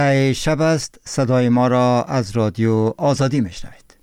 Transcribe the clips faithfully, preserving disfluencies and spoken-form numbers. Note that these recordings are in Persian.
شب است، صدای ما را از رادیو آزادی میشنوید.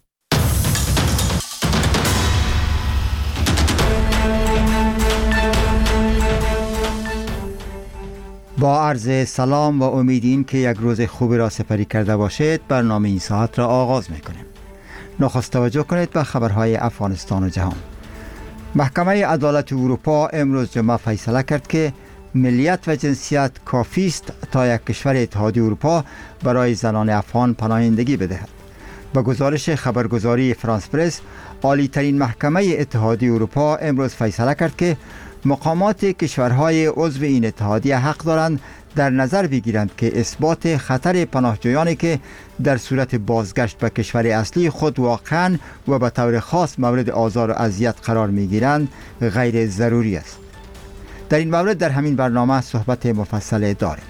با عرض سلام و امیدین که یک روز خوبی را سپری کرده باشید، برنامه این ساعت را آغاز میکنیم. نخست توجه کنید به خبرهای افغانستان و جهان. محکمه عدالت اروپا امروز جمعه فیصله کرد که ملیت و جنسیت کافی است تا یک کشور اتحادیه اروپا برای زنان افغان پناهندگی بدهد. با گزارش خبرگزاری فرانس پرس، عالی ترین محکمه اتحادیه اروپا امروز فیصله کرد که مقامات کشورهای عضو این اتحادیه حق دارند در نظر بگیرند که اثبات خطر پناهجویانی که در صورت بازگشت به کشور اصلی خود واقعاً و به طور خاص مورد آزار و اذیت قرار میگیرند غیر ضروری است. در این مورد در همین برنامه صحبت مفصل داریم.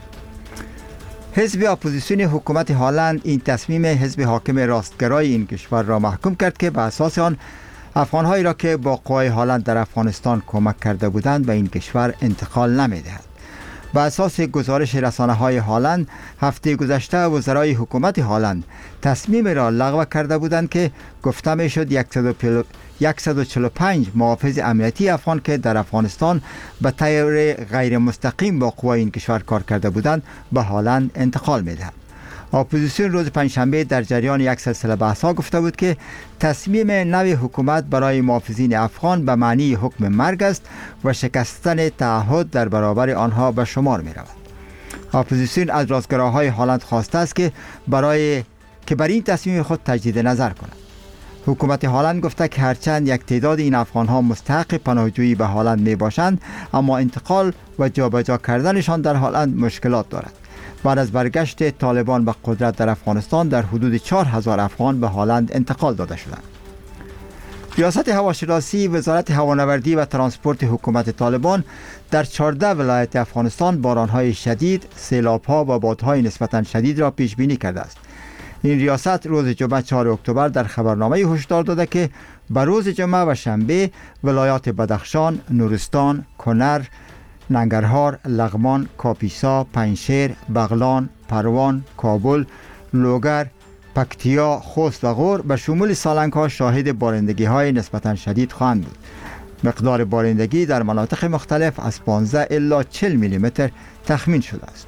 حزب اپوزیسیون حکومت هلند این تصمیم حزب حاکم راستگرای این کشور را محکوم کرد که به اساس آن افغانهایی را که با قوای هلند در افغانستان کمک کرده بودند به این کشور انتقال نمی‌دهد. به اساس گزارش رسانه‌های هلند، هفته گذشته وزرای حکومت هلند تصمیم را لغو کرده بودند که گفته می‌شد صد و چهل و پنج محافظ امنیتی افغان که در افغانستان به طور غیر مستقیم با قوای این کشور کار کرده بودند به هلند انتقال می‌دهد. اپوزیسیون روز پنجشنبه در جریان یک سلسله بحث‌ها گفته بود که تصمیم نو حکومت برای محافظین افغان به معنی حکم مرگ است و شکستن تعهد در برابر آنها به شمار می‌رود. اپوزیسیون از راستگراهای هلند خواسته است که برای که بر این تصمیم خود تجدید نظر کند. حکومت هلند گفته که هرچند یک تعداد این افغان‌ها مستحق پناهجویی به هلند میباشند، اما انتقال و جابجا کردنشان در هلند مشکلات دارد. بعد از برگشت طالبان به قدرت در افغانستان، در حدود چهار هزار افغان به هلند انتقال داده شدند. ریاست هواشناسی وزارت هوانوردی و ترانسپورت حکومت طالبان در چهارده ولایت افغانستان باران‌های شدید، سیلاب‌ها و بادهای نسبتاً شدید را پیش بینی کرده است. این ریاست روز جمعه چهارم اکتبر در خبرنامه هشدار داده که به روز جمعه و شنبه ولایات بدخشان، نورستان، کنر، ننگرهار، لغمان، کاپیسا، پنجشیر، بغلان، پروان، کابل، لوگر، پکتیا، خوست و غور به شمول سالنگ‌ها شاهد بارندگی های نسبتاً شدید خواهند بود. مقدار بارندگی در مناطق مختلف از پانزده الی چهل میلیمتر تخمین شده است.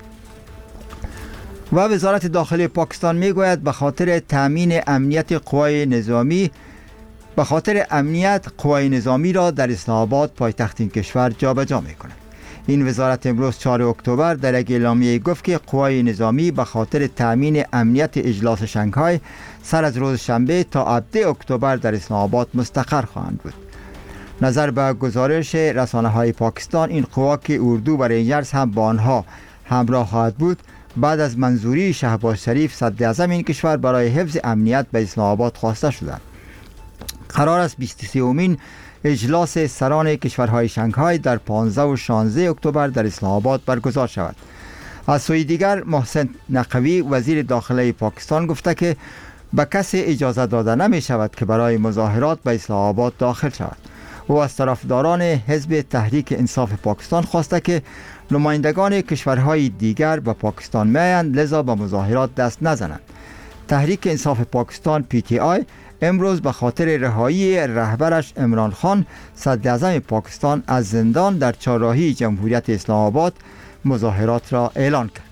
و وزارت داخلی پاکستان میگوید به خاطر تامین امنیت قوای نظامی به خاطر امنیت قوای نظامی را در اسلام آباد پایتخت این کشور جابجا می‌کند. این وزارت امروز چهارم اکتبر در یک اعلامیه گفت که قوای نظامی به خاطر تامین امنیت اجلاس شنگهای سر از روز شنبه تا هفدهم اکتبر در اسلام آباد مستقر خواهند بود. نظر به گزارش رسانه‌های پاکستان، این قوا که اردو و رنجرز هم با آنها همراه خواهد بود، بعد از منظوری شهباز شریف صدر اعظم این کشور برای حفظ امنیت به اسلام آباد خواسته شدند. قرار است بیست و سومین اجلاس سران کشورهای شنگهای در پانزده و شانزده اکتبر در اسلام آباد برگزار شود. از سوی دیگر محسن نقوی وزیر داخلی پاکستان گفته که به کسی اجازه داده نمی شود که برای مظاهرات به اسلام آباد داخل شود. او از طرفداران حزب تحریک انصاف پاکستان خواسته که نمایندگان کشورهای دیگر به پاکستان میآیند، لذا به مظاهرات دست نزنند. تحریک انصاف پاکستان پی تی آی امروز به خاطر رهایی رهبرش عمران خان صدر اعظم پاکستان از زندان در چهارراهی جمهوریت اسلام آباد مظاهرات را اعلان کرد.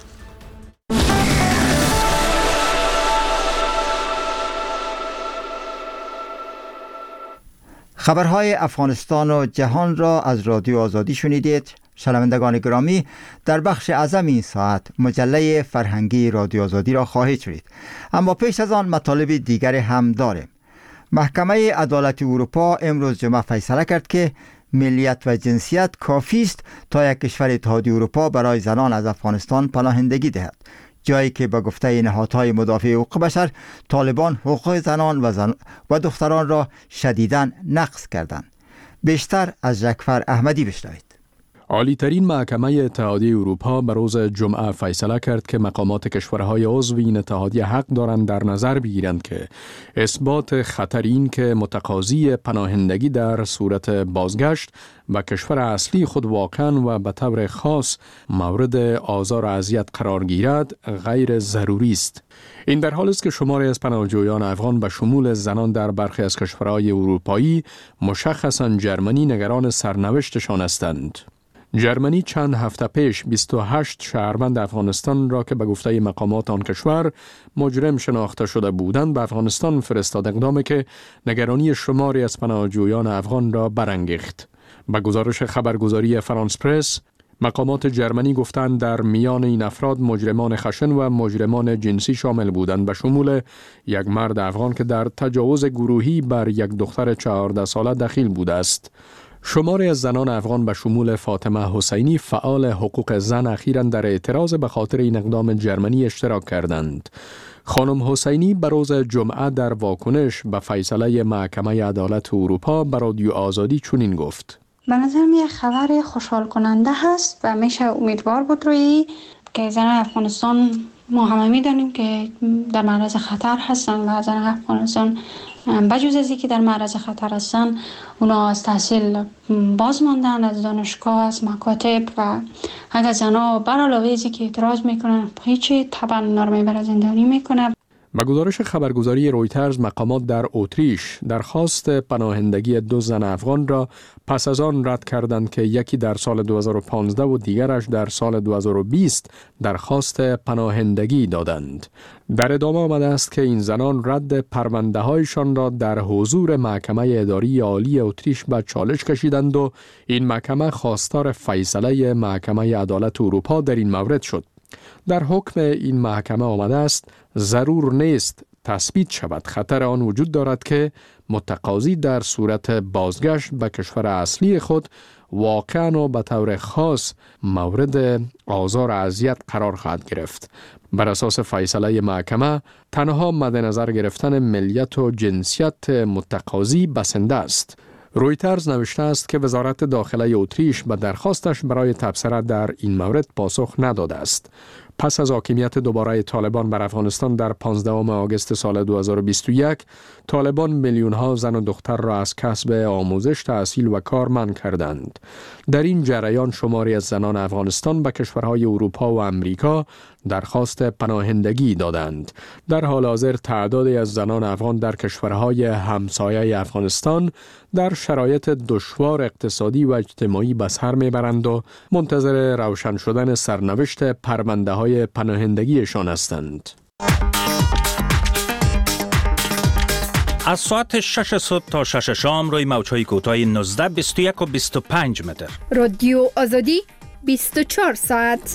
خبرهای افغانستان و جهان را از رادیو آزادی شنیدید. شنوندگان گرامی، در بخش اعظم این ساعت مجله فرهنگی رادیو آزادی را خواهید شنید، اما پیش از آن مطالب دیگر هم داریم. محکمه عدالت اروپا امروز جمعه فیصله کرد که ملیت و جنسیت کافی است تا یک کشور اتحادیه اروپا برای زنان از افغانستان پناهندگی دهد، جایی که به گفته نهادهای مدافع حقوق بشر طالبان حقوق زنان و, زن و دختران را شدیداً نقض کردند. بیشتر از جعفر احمدی بشنوید. عالی‌ترین محکمه اتحادیه اروپا به روز جمعه فیصله کرد که مقامات کشورهای عضو این اتحادیه حق دارند در نظر بگیرند که اثبات خطر این که متقاضی پناهندگی در صورت بازگشت به کشور اصلی خود واقعاً و به طور خاص مورد آزار و اذیت قرار گیرد غیر ضروری است. این در حالی است که شماری از پناهجویان افغان به شمول زنان در برخی از کشورهای اروپایی مشخصاً جرمنی نگران سرنوشتشان هستند. جرمنی چند هفته پیش بیست و هشت شهروند افغانستان را که به گفته مقامات آن کشور مجرم شناخته شده بودند به افغانستان فرستاد، اقدامی که نگرانی شماری از پناهجویان افغان را برانگیخت. به گزارش خبرگزاری فرانس پرس، مقامات جرمنی گفتند در میان این افراد مجرمان خشن و مجرمان جنسی شامل بودند، به شمول یک مرد افغان که در تجاوز گروهی بر یک دختر چهارده ساله دخیل بوده است. شماری از زنان افغان به شمول فاطمه حسینی فعال حقوق زن اخیراً در اعتراض به خاطر این اقدام جرمنی اشتراک کردند. خانم حسینی به روز جمعه در واکنش به فیصله محکمه عدالت اروپا به رادیو آزادی چنین گفت: به نظر می خبر خوشحال کننده هست و میشه امیدوار بود روی که زنان افغانستان، ما همه میدانیم که در معرض خطر هستن و زنان افغانستان بجز از اینکه در معرض خطر هستن، اونا از تحصیل باز ماندن، از دانشگاه، از مکاتب، و اگر زنها بر علاوه از اینکه اعتراض میکنن هیچی طبعا نرمی بر زندانی میکنه. به گزارش خبرگزاری رویترز، مقامات در اتریش درخواست پناهندگی دو زن افغان را پس از آن رد کردند که یکی در سال دو هزار و پانزده و دیگرش در سال دو هزار و بیست درخواست پناهندگی دادند. در ادامه آمده است که این زنان رد پرونده هایشان را در حضور محکمه اداری عالی اتریش به چالش کشیدند و این محکمه خواستار فیصله محکمه عدالت اروپا در این مورد شد. در حکم این محکمه آمده است ضرور نیست تثبیت شود خطر آن وجود دارد که متقاضی در صورت بازگشت به کشور اصلی خود واقعاً و به طور خاص مورد آزار و اذیت قرار خواهد گرفت. بر اساس فیصله محکمه تنها مد نظر گرفتن ملیت و جنسیت متقاضی بسنده است. رویترز نوشته است که وزارت داخله اتریش به درخواستش برای تبصره در این مورد پاسخ نداده است. پس از حاکمیت دوباره طالبان بر افغانستان در پانزدهم آگوست سال دو هزار و بیست و یک، طالبان میلیون ها زن و دختر را از کسب آموزش، تحصیل و کار منع کردند. در این جریان شماری از زنان افغانستان به کشورهای اروپا و امریکا درخواست پناهندگی دادند. در حال حاضر تعدادی از زنان افغان در کشورهای همسایه افغانستان در شرایط دشوار اقتصادی و اجتماعی به سر میبرند و منتظر روشن شدن سرنوشت پرونده های پناهندگیشان هستند. از ساعت شش صبح تا شش شام روی موج‌های کوتاه نوزده، بیست و یک و بیست و پنج متر. رادیو آزادی بیست و چهار ساعت.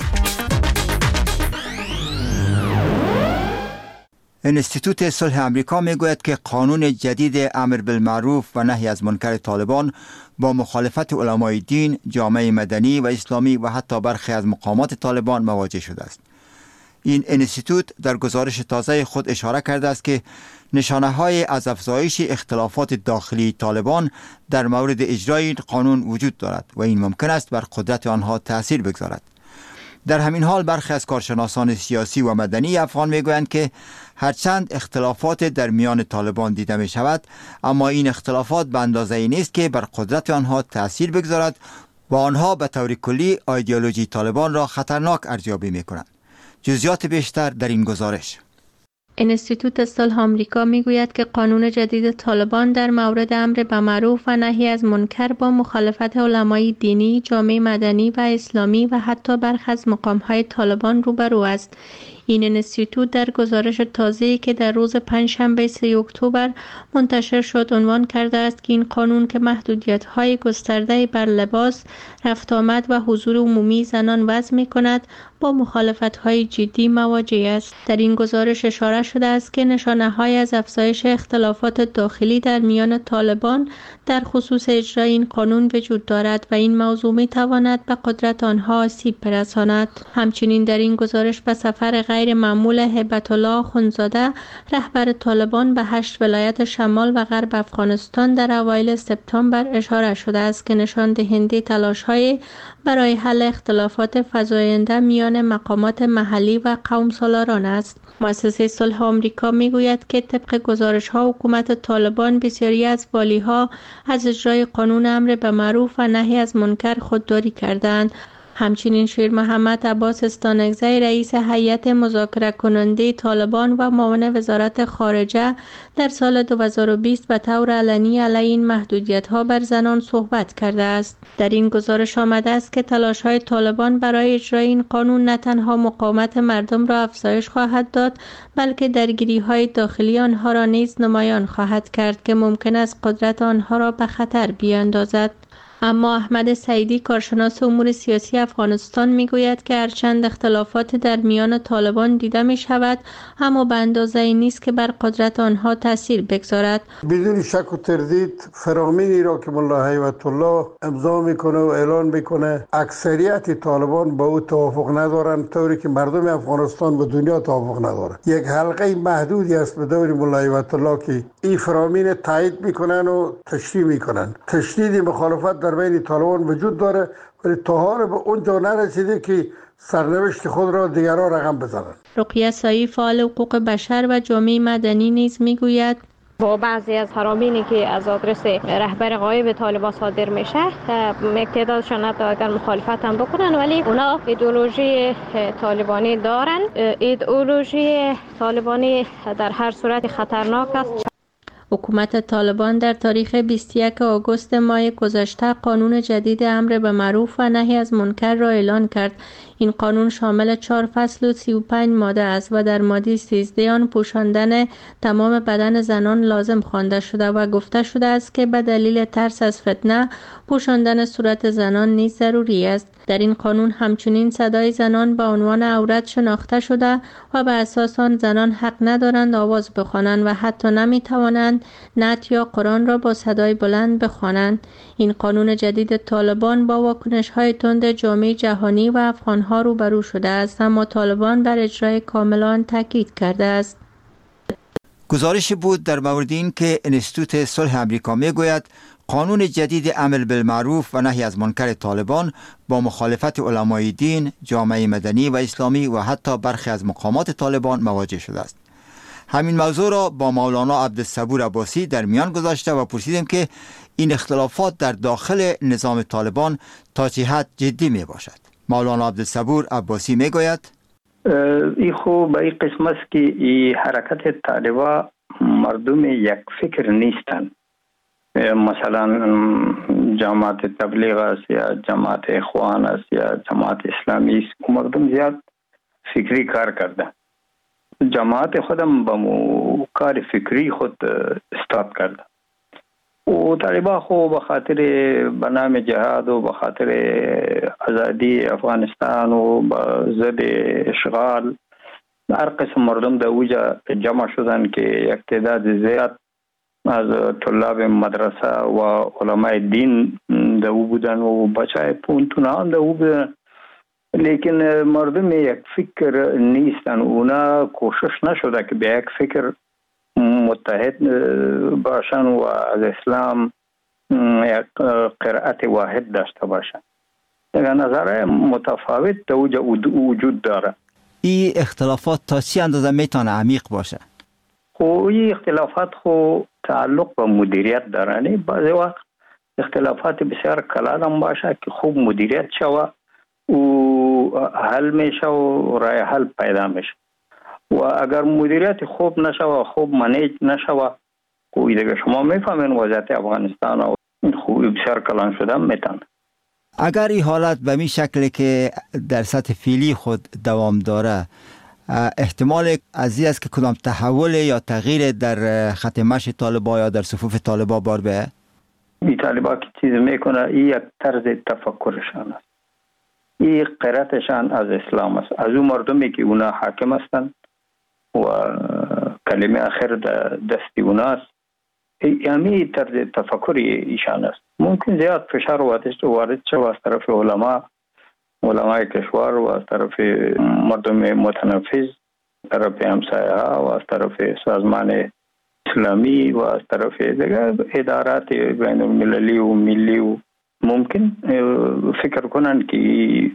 انستیتوت صلح امریکا میگوید که قانون جدید امر بالمعروف و نهی از منکر طالبان با مخالفت علمای دین، جامعه مدنی و اسلامی و حتی برخی از مقامات طالبان مواجه شده است. این انستیتوت در گزارش تازه خود اشاره کرده است که نشانه های از افزایش اختلافات داخلی طالبان در مورد اجرای این قانون وجود دارد و این ممکن است بر قدرت آنها تأثیر بگذارد. در همین حال برخی از کارشناسان سیاسی و مدنی افغان میگویند که هرچند اختلافات در میان طالبان دیده می شود، اما این اختلافات به اندازه ای نیست که بر قدرت آنها تأثیر بگذارد و آنها به طور کلی ایدئولوژی طالبان را خطرناک ارزیابی می کنند. جزئیات بیشتر در این گزارش. انستیتوت صلح آمریکا میگوید که قانون جدید طالبان در مورد امر بالمعروف و نهی از منکر با مخالفت علمای دینی، جامعه مدنی و اسلامی و حتی برخی از مقام‌های طالبان روبرو است. این انستیتوت در گزارش تازه‌ای که در روز پنجشنبه سوم اکتبر منتشر شد عنوان کرده است که این قانون که محدودیت‌های گسترده بر لباس، رفت آمد و حضور عمومی زنان وضع می‌کند، با مخالفت‌های جدی مواجه است. در این گزارش اشاره شده است که نشانه‌های از افزایش اختلافات داخلی در میان طالبان در خصوص اجرای این قانون وجود دارد و این موضوع می‌تواند به قدرت آنها آسیب برساند. همچنین در این گزارش به سفر غیر معمول هیبت الله اخوندزاده رهبر طالبان به هشت ولایت شمال و غرب افغانستان در اوایل سپتامبر اشاره شده است که نشان دهنده تلاش‌های برای حل اختلافات فزاینده میان مقامات محلی و قوم سالاران است. مؤسسه صلح آمریکا میگوید که طبق گزارش‌ها حکومت طالبان بسیاری از والی‌ها از اجرای قانون امر به معروف و نهی از منکر خودداری کردند. همچنین شیر محمد عباس استانکزی رئیس هیئت مذاکره کننده طالبان و معاون وزارت خارجه در سال دو هزار و بیست به طور علنی علیه این محدودیت‌ها بر زنان صحبت کرده است. در این گزارش آمده است که تلاش‌های طالبان برای اجرای این قانون نه تنها مقاومت مردم را افزایش خواهد داد، بلکه درگیری‌های داخلی آنها را نیز نمایان خواهد کرد که ممکن است قدرت آنها را به خطر بیاندازد. اما احمد سعیدی کارشناس امور سیاسی افغانستان میگوید که هرچند اختلافات در میان طالبان دیده می شود، اما به اندازه‌ای نیست که بر قدرت آنها تاثیر بگذارد. بدون شک و تردید فرامینی را که ملا هیبت الله امضا میکنه و اعلان میکنه اکثریت طالبان با او توافق ندارند، طوری که مردم افغانستان و دنیا توافق ندارند. یک حلقه محدودی است به دور ملا هیبت الله که این فرامین تایید میکنن و تشریح میکنن. تشدید مخالفت در بین طالبان وجود داره، ولی تا حال به اونجا نرسیده که سرنوشت خود را دیگران رقم بزنند. رقیه سایی فعال حقوق بشر و جامعه مدنی نیز میگوید با بعضی از فرامینی که از آدرس رهبر غایب طالبان صادر میشه، تعدادشان حتی اگر مخالفت هم بکنن ولی اونا ایدئولوژی طالبانی دارن. ایدئولوژی طالبانی در هر صورت خطرناک است. حکومت طالبان در تاریخ بیست و یک آگوست ماه گذشته قانون جدید امر به معروف و نهی از منکر را اعلان کرد. این قانون شامل چهار فصل و سی و پنج ماده است و در ماده سیزده آن پوشاندن تمام بدن زنان لازم خوانده شده و گفته شده است که به دلیل ترس از فتنه پوشاندن صورت زنان نیز ضروری است. در این قانون همچنین صدای زنان به عنوان عورت شناخته شده و به اساس آن زنان حق ندارند آواز بخوانند و حتی نمی توانند نعت یا قرآن را با صدای بلند بخوانند. این قانون جدید طالبان با واکنش‌های تند جامعه جهانی و افغان‌ها روبرو شده است، اما طالبان بر اجرای کامل آن تاکید کرده است. گزارش بود در مورد این که انستیتوت صلح آمریکا میگوید قانون جدید امر بالمعروف و نهی از منکر طالبان با مخالفت علمای دین، جامعه مدنی و اسلامی و حتی برخی از مقامات طالبان مواجه شده است. همین موضوع را با مولانا عبدالصبور عباسی در میان گذاشته و پرسیدیم که این اختلافات در داخل نظام طالبان تا چه حد جدی می باشد. مولانا عبدالصبور عباسی می گوید این خوب به این قسم است که این حرکت طالبان مردم یک فکر نیستند. مثلا جماعت تبلیغ است یا جماعت اخوان است یا جماعت اسلامی است، مردم زیاد فکری کار کرده. جماعت خودم با مو کار فکری خود استاد کرده و طالبان خو به خاطر به نام جهاد و به خاطر آزادی افغانستان و به ضد اشغال هر قسم مردم در اوجا جمع شدن که یک تعداد زیاد از طلاب مدرسه و علماء دین در او بودن و بچه پونتون هم در او بودن، لیکن مردم یک فکر نیستن. اونا کوشش نشده که به یک فکر متحد باشن و از اسلام یک قرائت واحد داشته باشن. یک نظر متفاوت در اوجا وجود داره. این اختلافات تا چی اندازه میتونه عمیق باشه؟ خو این اختلافات خو تعلق به مدیریت دارن. بعضی وقت اختلافات بسیار کلان هم باشه که خوب مدیریت شوه و حل میشه و رای حل پیدا میشه و اگر مدیریت خوب نشوه، خوب منیج نشوه، کوئی دیگه شما میفهمین وضعیت افغانستان و خوبی بسیار کلان شده میتونه. اگر این حالت به می شکل که در سطح فعلی خود دوام داره، احتمال از این است که کدام تحول یا تغییر در خط مشی طالبان یا در صفوف طالبان بار به این طالبان که چیز میکنه این یک طرز تفکرشان است. این قرتشان از اسلام است. از اون مردمی که اونا حاکم هستند و کلمه آخر دستی اوناست، یعنی طرز تفکر ایشان است. ممکن زیاد فشار وارد شد از طرف علما علمای کشور و از طرف مردم متنفذ، طرف همسایه ها و از طرف سازمان اسلامی و از طرف دیگر ادارات بین المللی و ملی و ممکن فکر کنند که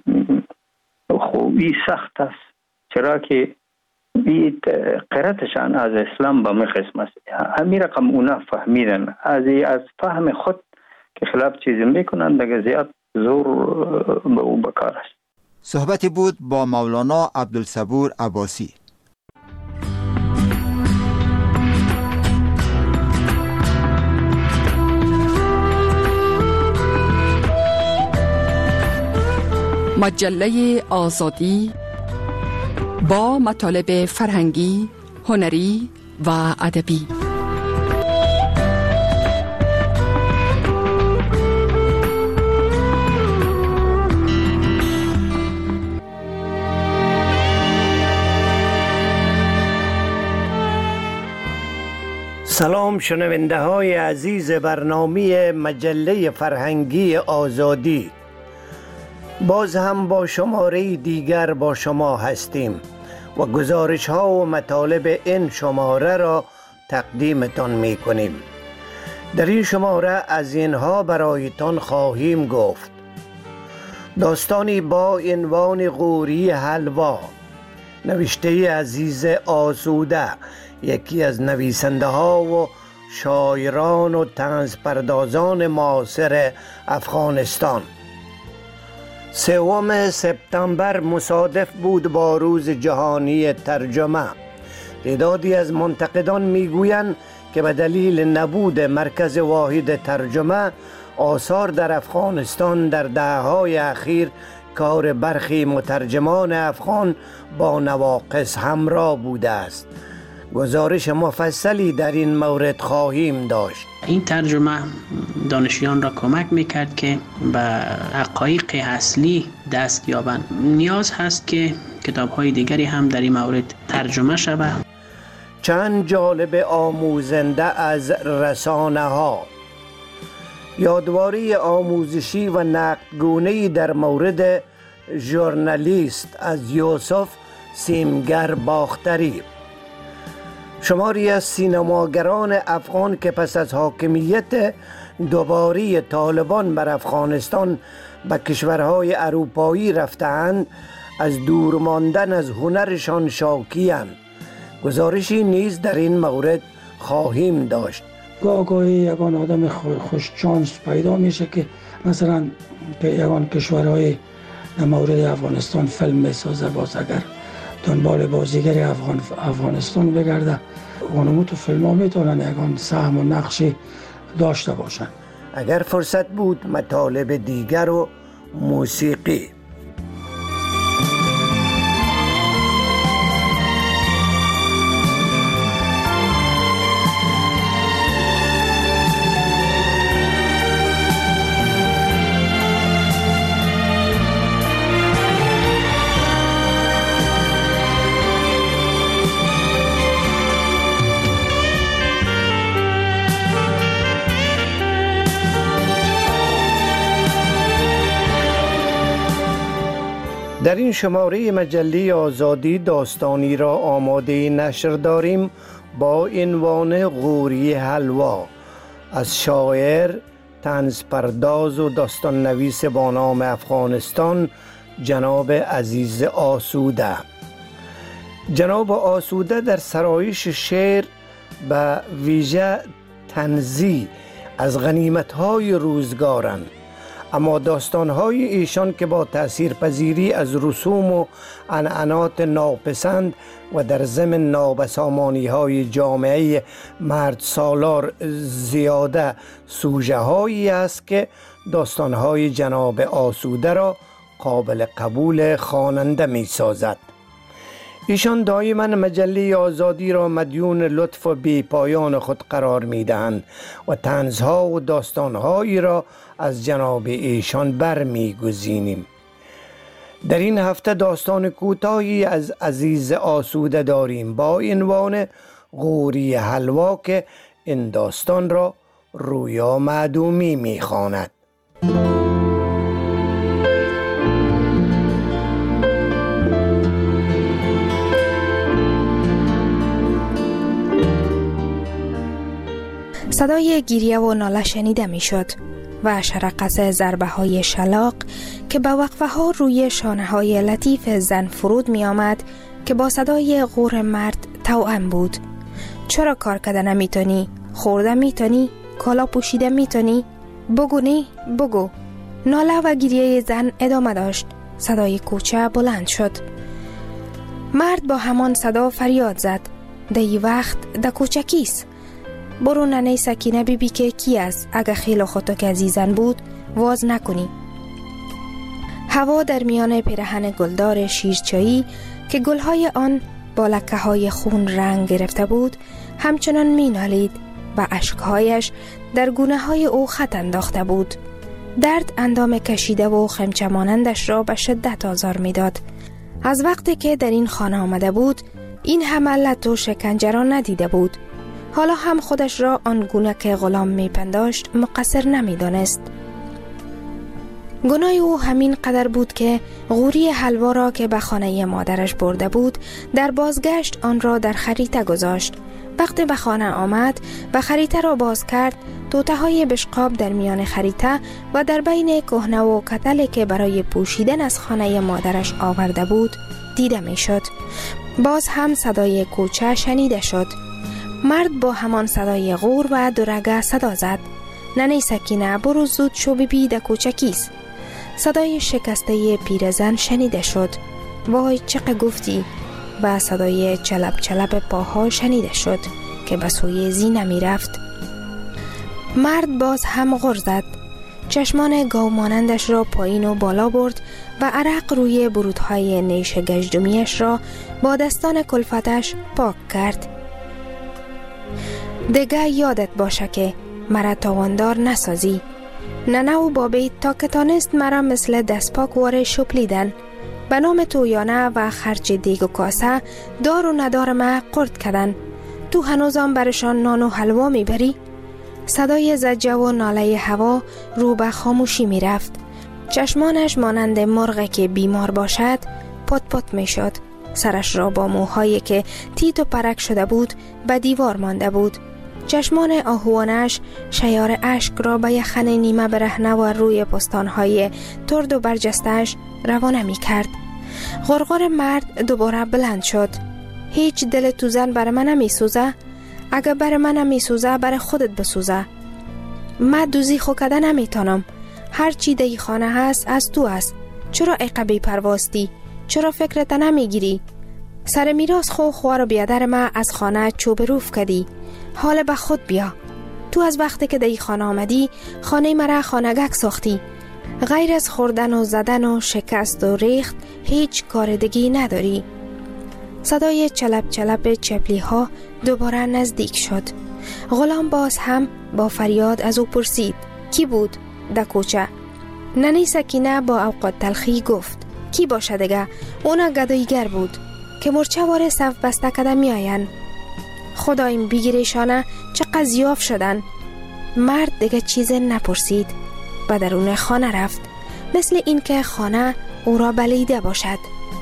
خوبی سخت است، چرا که این قرتشان از اسلام به می قسم است. همین رقم اونا فهمیدن، از از فهم خود که خلاف چیزی میکنن دیگه زیاد زور به او بکار است. صحبتی بود با مولانا عبدالصبور عباسی. مجله آزادی با مطالب فرهنگی، هنری و ادبی. سلام شنونده های عزیز برنامه مجله فرهنگی آزادی. باز هم با شماره دیگر با شما هستیم و گزارش ها و مطالب این شماره را تقدیمتان می کنیم. در این شماره از اینها برایتان خواهیم گفت: داستانی با عنوان غوری حلوا، نوشته عزیز آسوده، یکی از نویسنده ها و شاعران و طنزپردازان معاصر افغانستان. سوم سپتامبر مصادف بود با روز جهانی ترجمه. تعدادی از منتقدان میگویند که به دلیل نبود مرکز واحد ترجمه، آثار در افغانستان در دهه‌های اخیر کار برخی مترجمان افغان با نواقص همراه بوده است. گزارش مفصلی در این مورد خواهیم داشت. این ترجمه دانشیان را کمک میکرد که به حقایق اصلی دست یابند. نیاز هست که کتاب‌های دیگری هم در این مورد ترجمه شود. چند جالب آموزنده از رسانه ها، یادواری آموزشی و نقدگونه‌ای در مورد ژورنالیست از یوسف سیمگر باختری. شماری از سینماگران افغان که پس از حاکمیت دوباره طالبان بر افغانستان به کشورهای اروپایی رفتند، از دور ماندن از هنرشان شاکی‌اند. گزارشی نیز در این مورد خواهیم داشت. گاه گاهی یگان آدم خوش چانس پیدا میشه که مثلا یگان کشورهای در مورد افغانستان فیلم میسازه، باز اگر دنبال بازیگر افغان افغانستان بگرده، اونمو تو فیلم ها میتونن یگان سهم و نقشی داشته باشن. اگر فرصت بود مطالب دیگر و موسیقی. در این شماره مجله آزادی داستانی را آماده نشر داریم با عنوان غوری حلوا از شاعر، طنزپرداز و داستان نویس با نام افغانستان جناب عزیز آسوده. جناب آسوده در سرایش شعر به ویژه طنزی از غنیمت‌های روزگارند، اما داستان‌های ایشان که با تأثیرپذیری از رسوم و عنعنات ناپسند و در ضمن نابسامانی‌های جامعه مرد سالار زیاده سوژه هایی است که داستان‌های جناب آسوده را قابل قبول خواننده می‌سازد. ایشان دائما مجله آزادی را مدیون لطف و بی پایان خود قرار می دهند و طنزها و داستانهایی را از جناب ایشان بر می گزینیم. در این هفته داستان کوتاهی از عزیز آسوده داریم با عنوان غوری حلوا که این داستان را رویا معدومی می‌خواند. صدای گریه و ناله شنیده می شد و شرقص ضربه های شلاق که به وقفه ها روی شانه های لطیف زن فرود می آمد که با صدای غور مرد توأم بود. چرا کار کرده نمی تونی؟ خورده می تونی؟ کالا پوشیده می تونی؟ بگو نی؟ بگو. ناله و گریه زن ادامه داشت. صدای کوچه بلند شد. مرد با همان صدا فریاد زد. دی وقت د کوچه کیست؟ برو ننه سکینه بی بی که کی است؟ اگه خیلی خودتو که عزیزن بود واز نکنی. هوا در میان پیرهن گلدار شیرچایی که گلهای آن با لکه های خون رنگ گرفته بود همچنان می نالید و اشکهایش در گونه های او خط انداخته بود. درد اندام کشیده و خمچه مانندش را به شدت آزار می داد. از وقتی که در این خانه آمده بود این همه لط و شکنجه را ندیده بود. حالا هم خودش را آنگونه که غلام می پنداشت مقصر نمی دانست. گناه او همین قدر بود که غوری حلوا را که به خانه مادرش برده بود در بازگشت آن را در خریطه گذاشت. وقتی به خانه آمد و خریطه را باز کرد توته های بشقاب در میان خریطه و در بین کهنه و کتلی که برای پوشیدن از خانه مادرش آورده بود دیده می شد. باز هم صدای کوچه شنیده شد. مرد با همان صدای غور و درگه صدا زد. ننه سکینه برو زود شو ببی د کوچه کیست؟ صدای شکسته پیرزن شنیده شد. وای چقدر گفتی؟ و صدای چلب چلب پاها شنیده شد که به سوی زینه می رفت. مرد باز هم غر زد. چشمان گاو مانندش را پایین و بالا برد و عرق روی برودهای نیش گژدمیش را با دستان کلفتش پاک کرد. دیگه یادت باشه که مرا تاواندار نسازی. ننه و بابی تا که تانست مرا مثل دستپاک واره شپلیدن. به نام تویانه و خرج دیگ و کاسه دار و ندار ما قرد کردن. تو هنوزم برشان نان و حلوا میبری؟ صدای زجه و ناله هوا رو به خاموشی میرفت. چشمانش مانند مرغی که بیمار باشد پت پت میشد. سرش را با موهایی که تیت و پرک شده بود به دیوار مانده بود. چشمان آهوانش شیار اشک را به یخن نیمه برهنه و روی پستانهای ترد و برجستش روانه می کرد. غرغر مرد دوباره بلند شد. هیچ دل تو زن بر من نمی سوزه؟ اگه بر من نمی سوزه بر خودت بسوزه. من دوزی خو کده نمی تانم. هر چی دی خانه هست از تو است. چرا عقبی پرواستی؟ چرا فکرت نمی گیری؟ سر میراث خو خوار و بیادر ما از خانه چوب روف کدی. حال به خود بیا. تو از وقتی که دی خانه آمدی خانه مرا خانگک ساختی. غیر از خوردن و زدن و شکست و ریخت هیچ کار دیگی نداری. صدای چلپ چلپ چپلی ها دوباره نزدیک شد. غلام باز هم با فریاد از او پرسید کی بود در کوچه؟ ننه سکینه با اوقات تلخی گفت کی باشه دیگه؟ اونا گدایگر بود که مرچه واره صف بسته کده می آین. خدایم بگیرشانه چقدر زیاف شدن. مرد دیگه چیز نپرسید و درون خانه رفت مثل اینکه خانه او را بلیده باشد.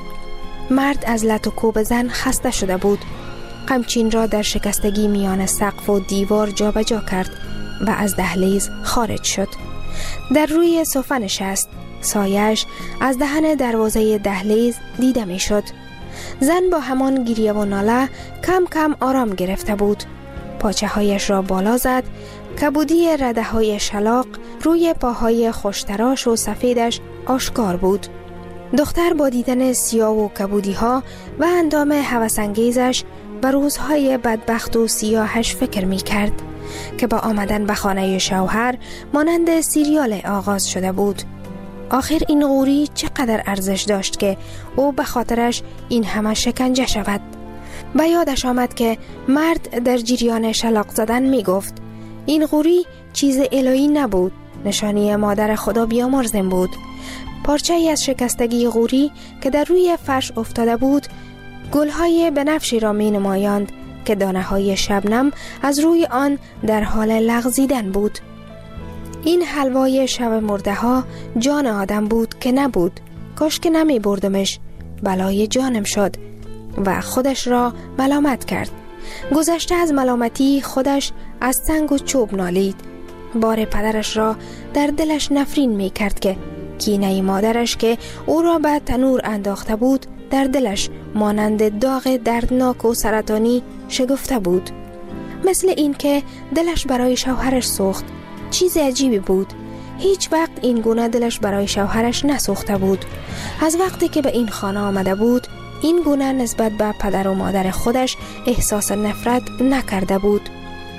مرد از لط و کوب زن خسته شده بود. قمچین را در شکستگی میان سقف و دیوار جا به جا کرد و از دهلیز خارج شد. در روی صفه نشست. سایش از دهن دروازه دهلیز دیده می شد. زن با همان گریه و ناله کم کم آرام گرفته بود. پاچه هایش را بالا زد. کبودی رده های شلاق روی پاهای خوشتراش و سفیدش آشکار بود. دختر با دیدن سیاه و کبودی ها و اندام هوسانگیزش به روزهای بدبخت و سیاهش فکر می کرد که با آمدن به خانه شوهر مانند سیریال آغاز شده بود. آخر این غوری چقدر ارزش داشت که او به خاطرش این همه شکنجه شود. به یادش آمد که مرد در جریان شلاق زدن می گفت این غوری چیز الهی نبود، نشانی مادر خدا بیامرزم بود. پارچه‌ای از شکستگی غوری که در روی فرش افتاده بود، گل‌های بنفشی را می نمایاند که دانه‌های شبنم از روی آن در حال لغزیدن بود. این حلوای شب مرده ها جان آدم بود که نبود. کاش که نمی بردمش، بلای جانم شد. و خودش را ملامت کرد. گذشته از ملامتی خودش از سنگ و چوب نالید. بار پدرش را در دلش نفرین می کرد که کینه مادرش که او را به تنور انداخته بود در دلش مانند داغ دردناک و سرطانی شگفته بود. مثل این که دلش برای شوهرش سوخت. چیز عجیبی بود. هیچ وقت این گونه دلش برای شوهرش نسوخته بود. از وقتی که به این خانه آمده بود این گونه نسبت به پدر و مادر خودش احساس نفرت نکرده بود.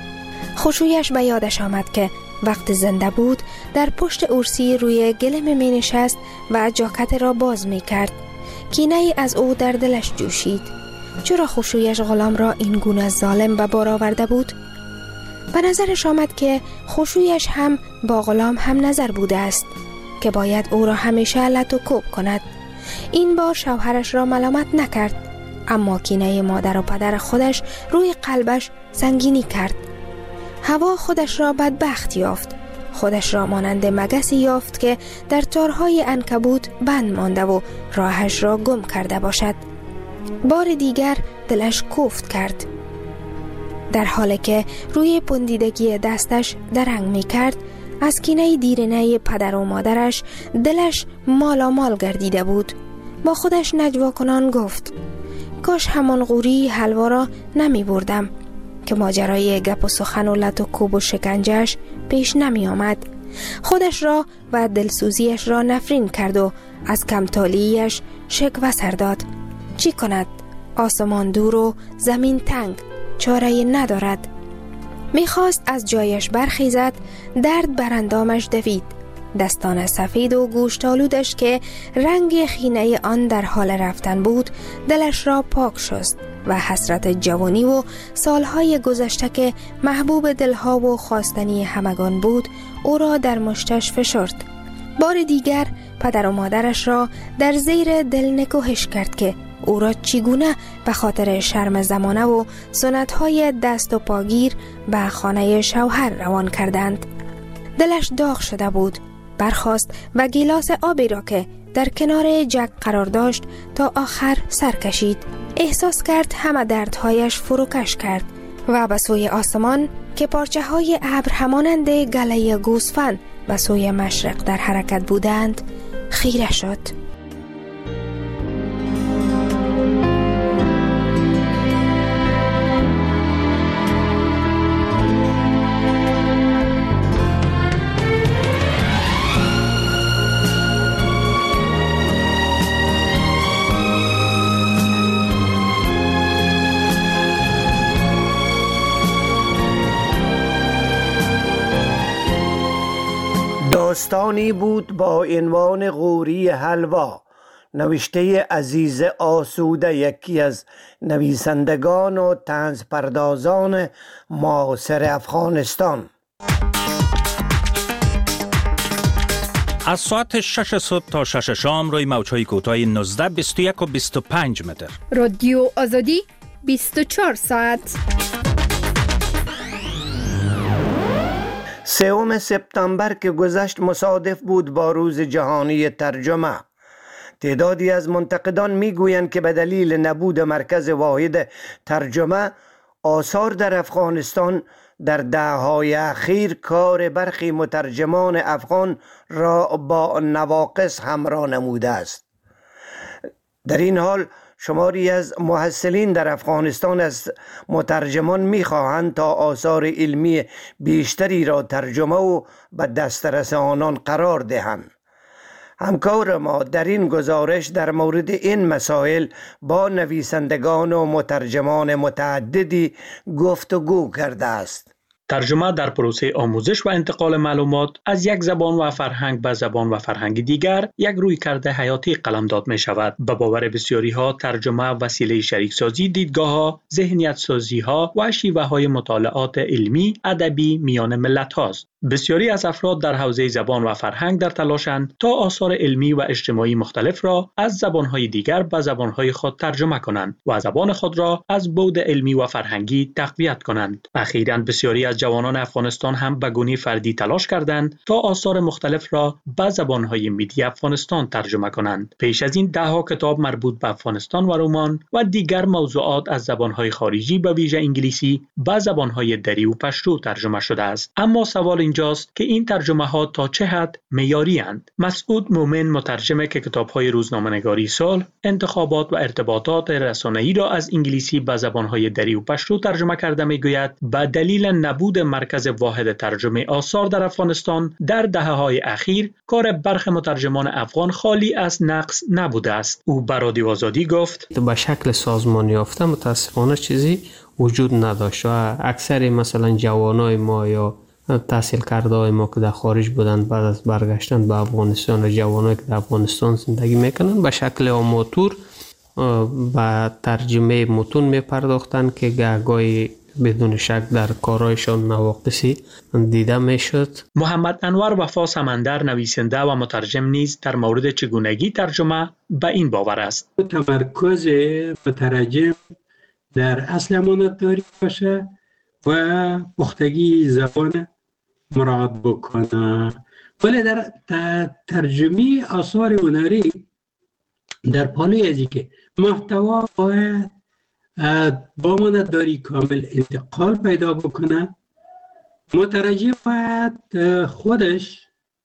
خوشویش به یادش آمد که وقت زنده بود در پشت ارسی روی گلم می نشست و جاکت را باز می کرد. کینه ای از او در دلش جوشید. چرا خوشویش غلام را این گونه ظالم به بار آورده بود؟ به نظرش آمد که خوشویش هم با غلام هم نظر بوده است که باید او را همیشه لط و کوب کند. این بار شوهرش را ملامت نکرد، اما کینه مادر و پدر خودش روی قلبش سنگینی کرد. هوا خودش را بدبخت یافت. خودش را مانند مگسی یافت که در تارهای عنکبوت بند مانده و راهش را گم کرده باشد. بار دیگر دلش کوفت کرد. در حالی که روی پندیدگی دستش درنگ می کرد، از کینه دیرینه پدر و مادرش دلش مالامال گردیده بود. با خودش نجوا کنان گفت: کاش همان غوری حلوا را نمی بردم که ماجرای گپ و سخن و لط و کوب و شکنجهش پیش نمی آمد. خودش را و دلسوزیش را نفرین کرد و از کمتالیش شکوه سر داد. چی کند؟ آسمان دور و زمین تنگ، چاره ندارد. میخواست از جایش برخیزد، درد بر اندامش دوید. دستان سفید و گوشتالودش که رنگ خینه آن در حال رفتن بود دلش را پاک شست و حسرت جوانی و سالهای گذشته که محبوب دلها و خواستنی همگان بود او را در مشتش فشرد. بار دیگر پدر و مادرش را در زیر دل نکوهش کرد که او را چگونه به خاطر شرم زمانه و سنت‌های دست و پاگیر به خانه شوهر روان کردند. دلش داغ شده بود. برخاست و گیلاس آبی را که در کنار جک قرار داشت تا آخر سر کشید. احساس کرد همه دردهایش فروکش کرد و به سوی آسمان که پارچه های ابر همانند گله گوسفند به سوی مشرق در حرکت بودند خیره شد. داستانی بود با عنوان غوری حلوا، نوشته عزیز آسوده، یکی از نویسندگان و طنز پردازان معاصر افغانستان. از ساعت شش صبح تا شش شام روی موج‌های کوتاه نوزده، بیست و یک و بیست و پنج متر. رادیو آزادی بیست و چهار ساعت. سوم سپتامبر که گذشت مصادف بود با روز جهانی ترجمه. تعدادی از منتقدان میگویند که به دلیل نبود مرکز واحد ترجمه، آثار در افغانستان در دهه‌های اخیر کار برخی مترجمان افغان را با نواقص همراه نموده است. در این حال شماری از محصلین در افغانستان از مترجمان می‌خواهند تا آثار علمی بیشتری را ترجمه و به دسترس آنان قرار دهند. همکار ما در این گزارش در مورد این مسائل با نویسندگان و مترجمان متعددی گفتگو کرده است. ترجمه در پروسه آموزش و انتقال معلومات از یک زبان و فرهنگ به زبان و فرهنگ دیگر یک رویکرد حیاتی قلمداد می شود. به باور بسیاری ها ترجمه وسیله شریک سازی دیدگاه ها، ذهنیت سازی ها و شیوه های مطالعات علمی ادبی میان ملت هاست. بسیاری از افراد در حوزه زبان و فرهنگ در تلاشند تا آثار علمی و اجتماعی مختلف را از زبانهای دیگر به زبانهای خود ترجمه کنند و زبان خود را از بعد علمی و فرهنگی تقویت کنند. اخیراً بسیاری از جوانان افغانستان هم به گونه فردی تلاش کردند تا آثار مختلف را به زبانهای میدی افغانستان ترجمه کنند. پیش از این ده ها کتاب مربوط به افغانستان و رمان و دیگر موضوعات از زبانهای خارجی به ویژه انگلیسی به زبانهای دری و پشتو ترجمه شده است. اما سوال اینجاست که این ترجمه ها تا چه حد معیاری اند؟ مسعود مومن مترجم که کتاب‌های روزنامه‌نگاری صلح، انتخابات و ارتباطات رسانه‌ای را از انگلیسی به زبان‌های دری و پشتو ترجمه کرده می‌گوید به دلیل نبود مرکز واحد ترجمه آثار در افغانستان در دهه‌های اخیر کار برخی مترجمان افغان خالی از نقص نبوده است. او به رادیو آزادی گفت: به شکل سازمانی یافته متاسفانه چیزی وجود نداشت و اکثر مثلا جوانای ما یا تحصیل کرده های ما که در خارج بودند بعد از برگشتن به افغانستان و جوانایی که در افغانستان زندگی میکنن به شکل آماتور به ترجمه متون میپرداختند که گاهی بدون شک در کارایشان نواقصی دیده میشد. محمد انور وفا سمندر نویسنده و مترجم نیز در مورد چگونگی ترجمه به این باور است. تمرکز مترجم در اصل امانتداری باشه و پختگی زبان مراعات بکنه، ولی در ترجمه آثار هنری در پالوی ازی که محتوا باید با امانتداری کامل انتقال پیدا بکنه. مترجم باید خودش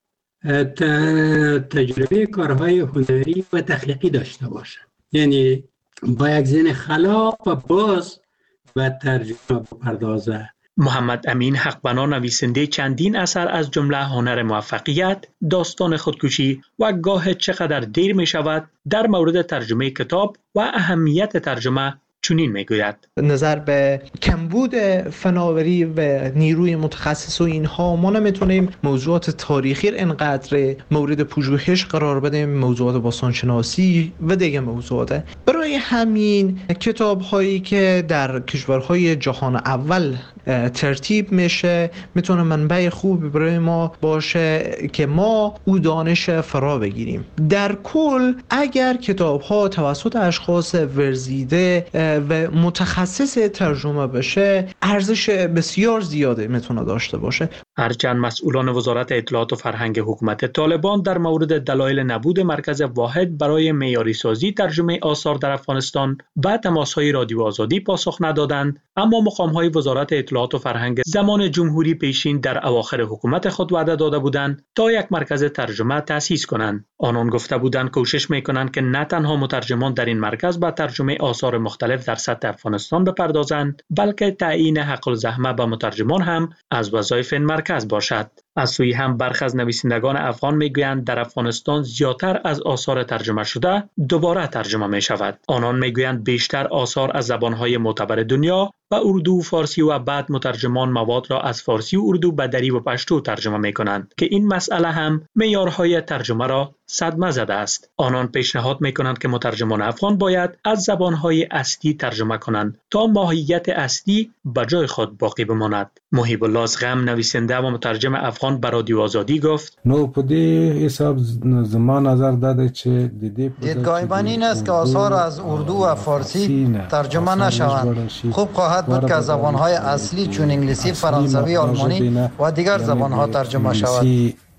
تجربه کارهای هنری و تخلیقی داشته باشه، یعنی با یک ذهن خلاق و باز و ترجمه بپردازه. محمد امین حقبنا نویسنده چندین اثر از جمله هنر موفقیت، داستان خودکشی و گاه چقدر دیر می شود در مورد ترجمه کتاب و اهمیت ترجمه چنین میگوید: نظر به کمبود فناوری و نیروی متخصص و اینها ما نمیتونیم موضوعات تاریخی اینقدر مورد پژوهش قرار بدیم، موضوعات باستانشناسی و دیگه موضوعات. برای همین کتاب هایی که در کشورهای جهان اول ترتیب میشه میتونه منبع خوبی برای ما باشه که ما او دانش فرا بگیریم. در کل اگر کتاب ها توسط اشخاص ورزیده و متخصص ترجمه بشه ارزش بسیار زیاده میتونه داشته باشه. هرچند مسئولان وزارت اطلاعات و فرهنگ حکومت طالبان در مورد دلایل نبود مرکز واحد برای معیاری سازی ترجمه آثار در افغانستان به تماس‌های رادیو آزادی پاسخ ندادند، اما مقام‌های وزارت اطلاعات و فرهنگ زمان جمهوری پیشین در اواخر حکومت خود وعده داده بودند تا یک مرکز ترجمه تأسیس کنند. آنان گفته بودند کوشش می‌کنند که نه تنها مترجمان در این مرکز به ترجمه آثار مختلف در سطح افغانستان بپردازند، بلکه تعیین حق الزحمه به مترجمان هم از وظایف این مرکز باشد. از سوی هم برخی از نویسندگان افغان میگویند در افغانستان زیادتر از آثار ترجمه شده دوباره ترجمه می شود. آنان میگویند بیشتر آثار از زبانهای معتبر دنیا و اردو و فارسی و بعد مترجمان مواد را از فارسی و اردو به دری و پشتو ترجمه می کنند که این مسئله هم معیارهای ترجمه را صدمه زده است. آنان پیشنهاد می کنند که مترجمان افغان باید از زبانهای اصلی ترجمه کنند تا ماهیت اصلی به جای خود باقی بماند. محیب الله غم نویسنده و مترجم افغان به رادیو آزادی گفت: نو په دې حساب زما نظر داده چې دیدگاه من این است که آثار از اردو و فارسی ترجمه نشوند. خوب خواهد بود که از زبانهای اصلی چون انگلیسی، فرانسوی، آلمانی و دیگر زبانها ترجمه شود.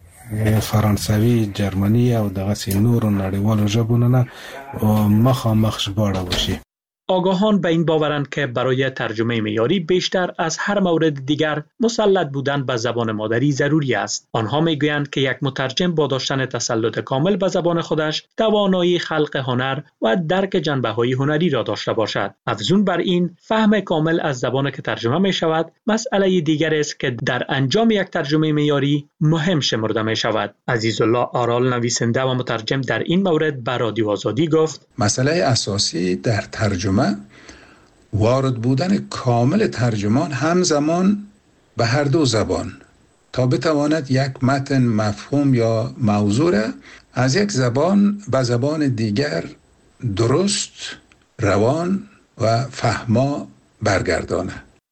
فرانسوي، جرمني او دغه سي نورو نړیوالو ژبونو نه مخامخ ژباړه وشي. آگاهان به این باورند که برای ترجمه معیاری بیشتر از هر مورد دیگر مسلط بودن به زبان مادری ضروری است. آنها میگویند که یک مترجم با داشتن تسلط کامل به زبان خودش توانایی خلق هنر و درک جنبه‌های هنری را داشته باشد. افزون بر این، فهم کامل از زبان که ترجمه می شود مسئله دیگر است که در انجام یک ترجمه معیاری مهم شمرده می شود. عزیزالله آرال نویسنده و مترجم در این مورد به رادیو آزادی گفت: مسئله اساسی در ترجمه وارد بودن کامل ترجمان همزمان به هر دو زبان تا بتواند یک متن مفهوم یا موضوع را از یک زبان به زبان دیگر درست، روان و فهما برگردانه.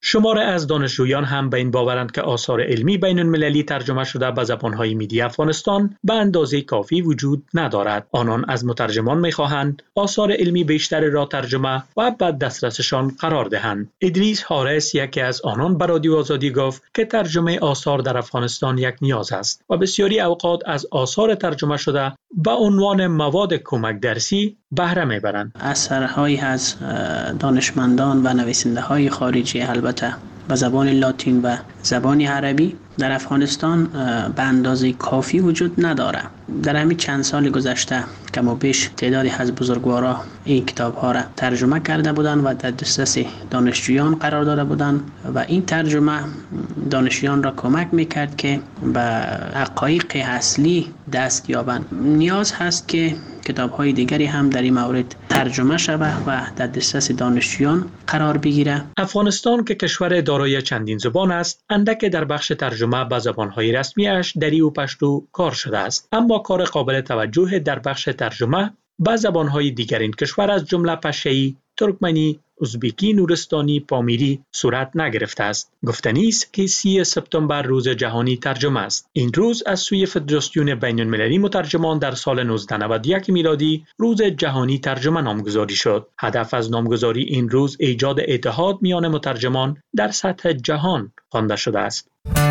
شماره از دانشجویان هم به این باورند که آثار علمی بین المللی ترجمه شده به زبانهای میدی افغانستان به اندازه کافی وجود ندارد. آنان از مترجمان می‌خواهند آثار علمی بیشتری را ترجمه و به دسترسشان قرار دهند. ادریس حارس یکی از آنان به رادیو آزادی گفت که ترجمه آثار در افغانستان یک نیاز است و بسیاری اوقات از آثار ترجمه شده به عنوان مواد کمک درسی بهره میبرند. اثرهایی از دانشمندان و نویسنده‌های خارجی البته به زبان لاتین و زبان عربی در افغانستان به اندازه کافی وجود نداره. در همین چند سال گذشته کم و بیش تعدادی از بزرگوارا این کتاب‌ها را ترجمه کرده بودند و در دسترس دانشجویان قرار داده بودند و این ترجمه دانشجویان را کمک میکرد که به حقایق اصلی دست یابند. نیاز هست که کتاب‌های دیگری هم در این مورد ترجمه شود و در دسترس دانشجویان قرار بگیرد. افغانستان که کشور دارای چندین زبان است، اندک در بخش ترجمه به زبان‌های رسمیش دری و پشتو کار شده است، اما کار قابل توجه در بخش ترجمه به زبان‌های دیگر این کشور از جمله پشه‌ای، ترکمنی، ازبکی، نورستانی، پامیری صورت نگرفته است. گفتنی است که سی سپتامبر روز جهانی ترجمه است. این روز از سوی فدراسیون بین المللی مترجمان در سال نوزده نود و یک میلادی روز جهانی ترجمه نامگذاری شد. هدف از نامگذاری این روز ایجاد اتحاد میان مترجمان در سطح جهان خوانده شده است.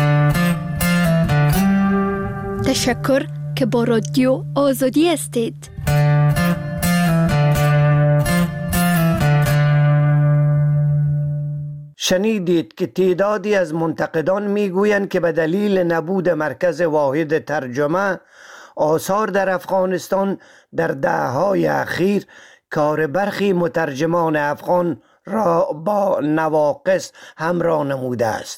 تشکر که با رادیو آزادی هستید. شنیدید که تعدادی از منتقدان میگویند که به دلیل نبود مرکز واحد ترجمه آثار در افغانستان در دهه‌های اخیر کار برخی مترجمان افغان را با نواقص همراه نموده است.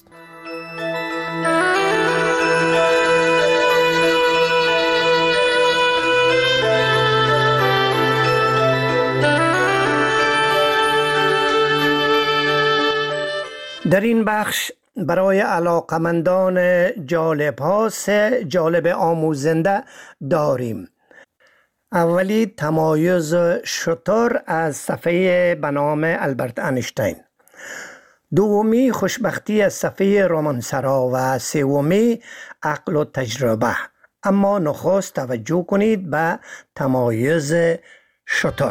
در این بخش برای علاقمندان جالب ها سه جالب آموزنده داریم. اولی تمایز شتر از صفحه به نام البرت انیشتین، دومی خوشبختی از صفحه رومانسرا و سومی عقل و تجربه. اما نخست توجه کنید به تمایز شتر.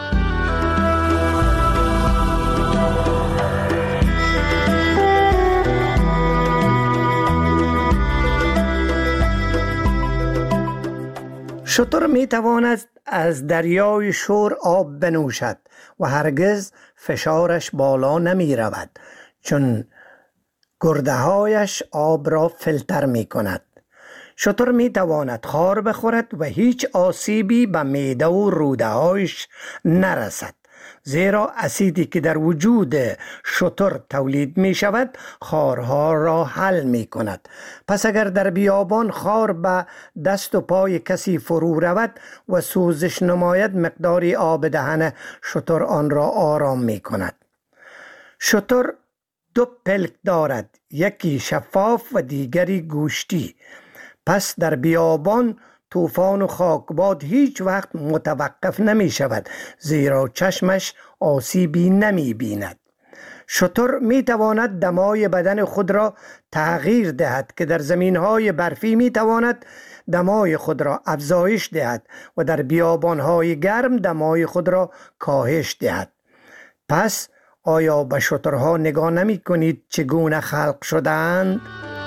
شتر می تواند از دریای شور آب بنوشد و هرگز فشارش بالا نمی رود، چون گرده هایش آب را فیلتر می کند. شتر می تواند خار بخورد و هیچ آسیبی به معده و روده هایش نرسد، زیرا اسیدی که در وجود شتر تولید می شود خارها را حل می کند. پس اگر در بیابان خار به دست و پای کسی فرو رود و سوزش نماید، مقداری آب دهن شتر آن را آرام می کند. شتر دو پلک دارد، یکی شفاف و دیگری گوشتی. پس در بیابان طوفان و خاکباد هیچ وقت متوقف نمی شود، زیرا چشمش آسیبی نمی بیند. شتر می تواند دمای بدن خود را تغییر دهد که در زمینهای برفی می تواند دمای خود را افزایش دهد و در بیابانهای گرم دمای خود را کاهش دهد. پس آیا به شترها نگاه نمی کنید چگونه خلق شدند؟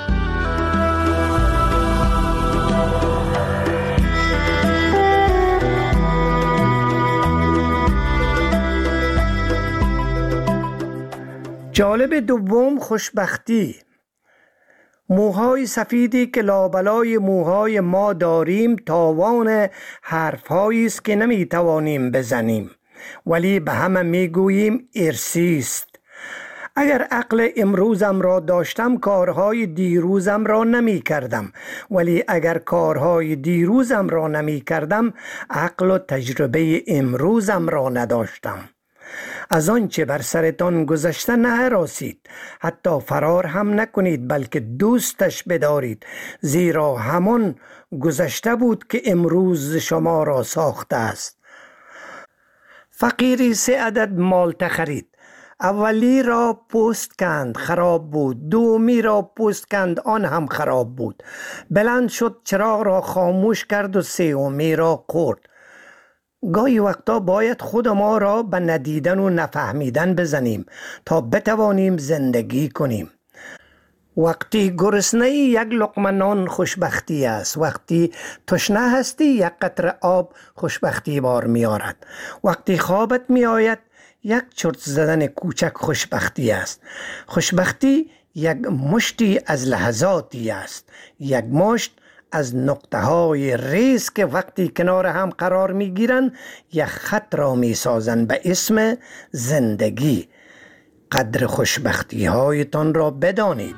جالب دوم خوشبختی. موهای سفیدی که لابلای موهای ما داریم تاوان حرفهایی است که نمی توانیم بزنیم، ولی به همه می گوییم ارثی است. اگر عقل امروزم را داشتم کارهای دیروزم را نمی کردم، ولی اگر کارهای دیروزم را نمی کردم عقل و تجربه امروزم را نداشتم. از آنچه بر سرتان گذشته نهراسید، حتی فرار هم نکنید، بلکه دوستش بدارید، زیرا همان گذشته بود که امروز شما را ساخته است. فقیری سه عدد مالته خرید. اولی را پوست کند، خراب بود. دومی را پوست کند، آن هم خراب بود. بلند شد، چراغ را خاموش کرد و سومی را خورد. گاهی وقتا باید خود ما را به ندیدن و نفهمیدن بزنیم تا بتوانیم زندگی کنیم. وقتی گرسنه‌ای یک لقمه نان خوشبختی است. وقتی تشنه هستی یک قطره آب خوشبختی بار می آرد. وقتی خوابت می آید یک چرت زدن کوچک خوشبختی است. خوشبختی یک مشتی از لحظاتی است. یک مشت از نقطه های ریز که وقتی کنار هم قرار می گیرند یک خط را می سازند به اسم زندگی. قدر خوشبختی هایتان را بدانید.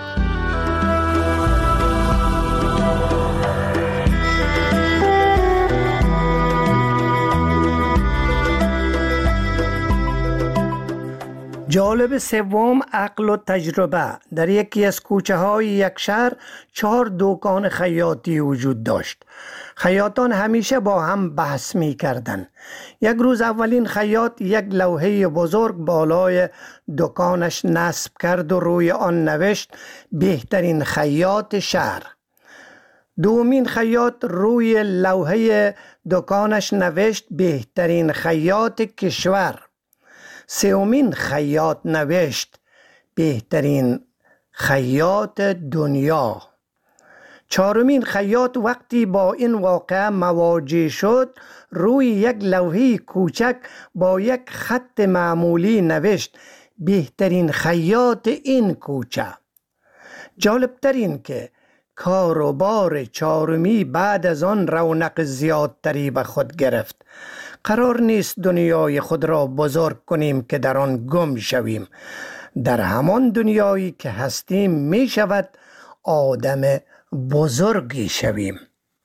جالب سوم، عقل و تجربه. در یکی از کوچه های یک شهر چهار دکان خیاطی وجود داشت. خیاطان همیشه با هم بحث می کردن. یک روز اولین خیاط یک لوحه بزرگ بالای دکانش نصب کرد و روی آن نوشت بهترین خیاط شهر. دومین خیاط روی لوحه دکانش نوشت بهترین خیاط کشور. سومین خیاط نوشت بهترین خیاط دنیا. چهارمین خیاط وقتی با این واقعه مواجه شد روی یک لوحه کوچک با یک خط معمولی نوشت بهترین خیاط این کوچه. جالبتر این که کار و بار چهارمی بعد از آن رونق زیادتری به خود گرفت. قرار نیست دنیای خود را بزرگ کنیم که در آن گم شویم. در همان دنیایی که هستیم می شود آدم بزرگی شویم.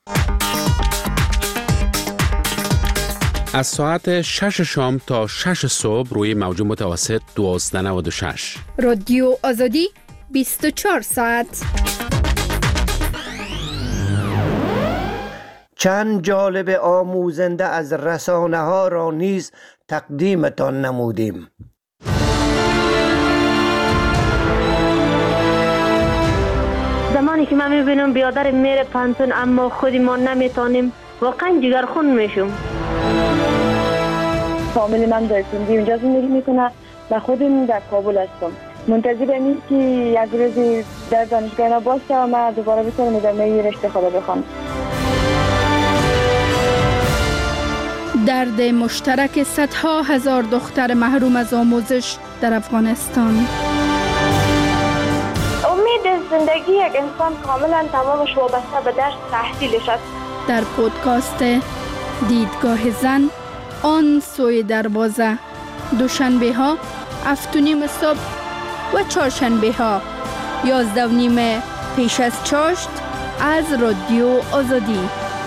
از ساعت شش شام تا شش صبح روی موج متوسط دوازده نود و شش. رادیو آزادی بیست و چهار ساعت. چند جالب آموزنده از رسانه ها را نیز تقدیمتان نمودیم. زمانی که من میبینم بیادر میره پانتون اما خودی ما نمیتونیم، واقعا جگرخون میشم. فامیلی من در سندی اونجا زندگی میکنه و خودم در کابل هستم. منتظر این که یک روزی در دانشگاه باشه و من دوباره بتونم ادامه رشته خود بخوام. درد مشترک صدها هزار دختر محروم از آموزش در افغانستان. امید زندگی یک انسان کاملا تمامش وابسته به درس تحصیلش است. در پودکاست دیدگاه زن آن سوی دروازه، دوشنبه ها هفت و نیم صبح و چهارشنبه ها یازده و نیم پیش از چاشت از رادیو آزادی.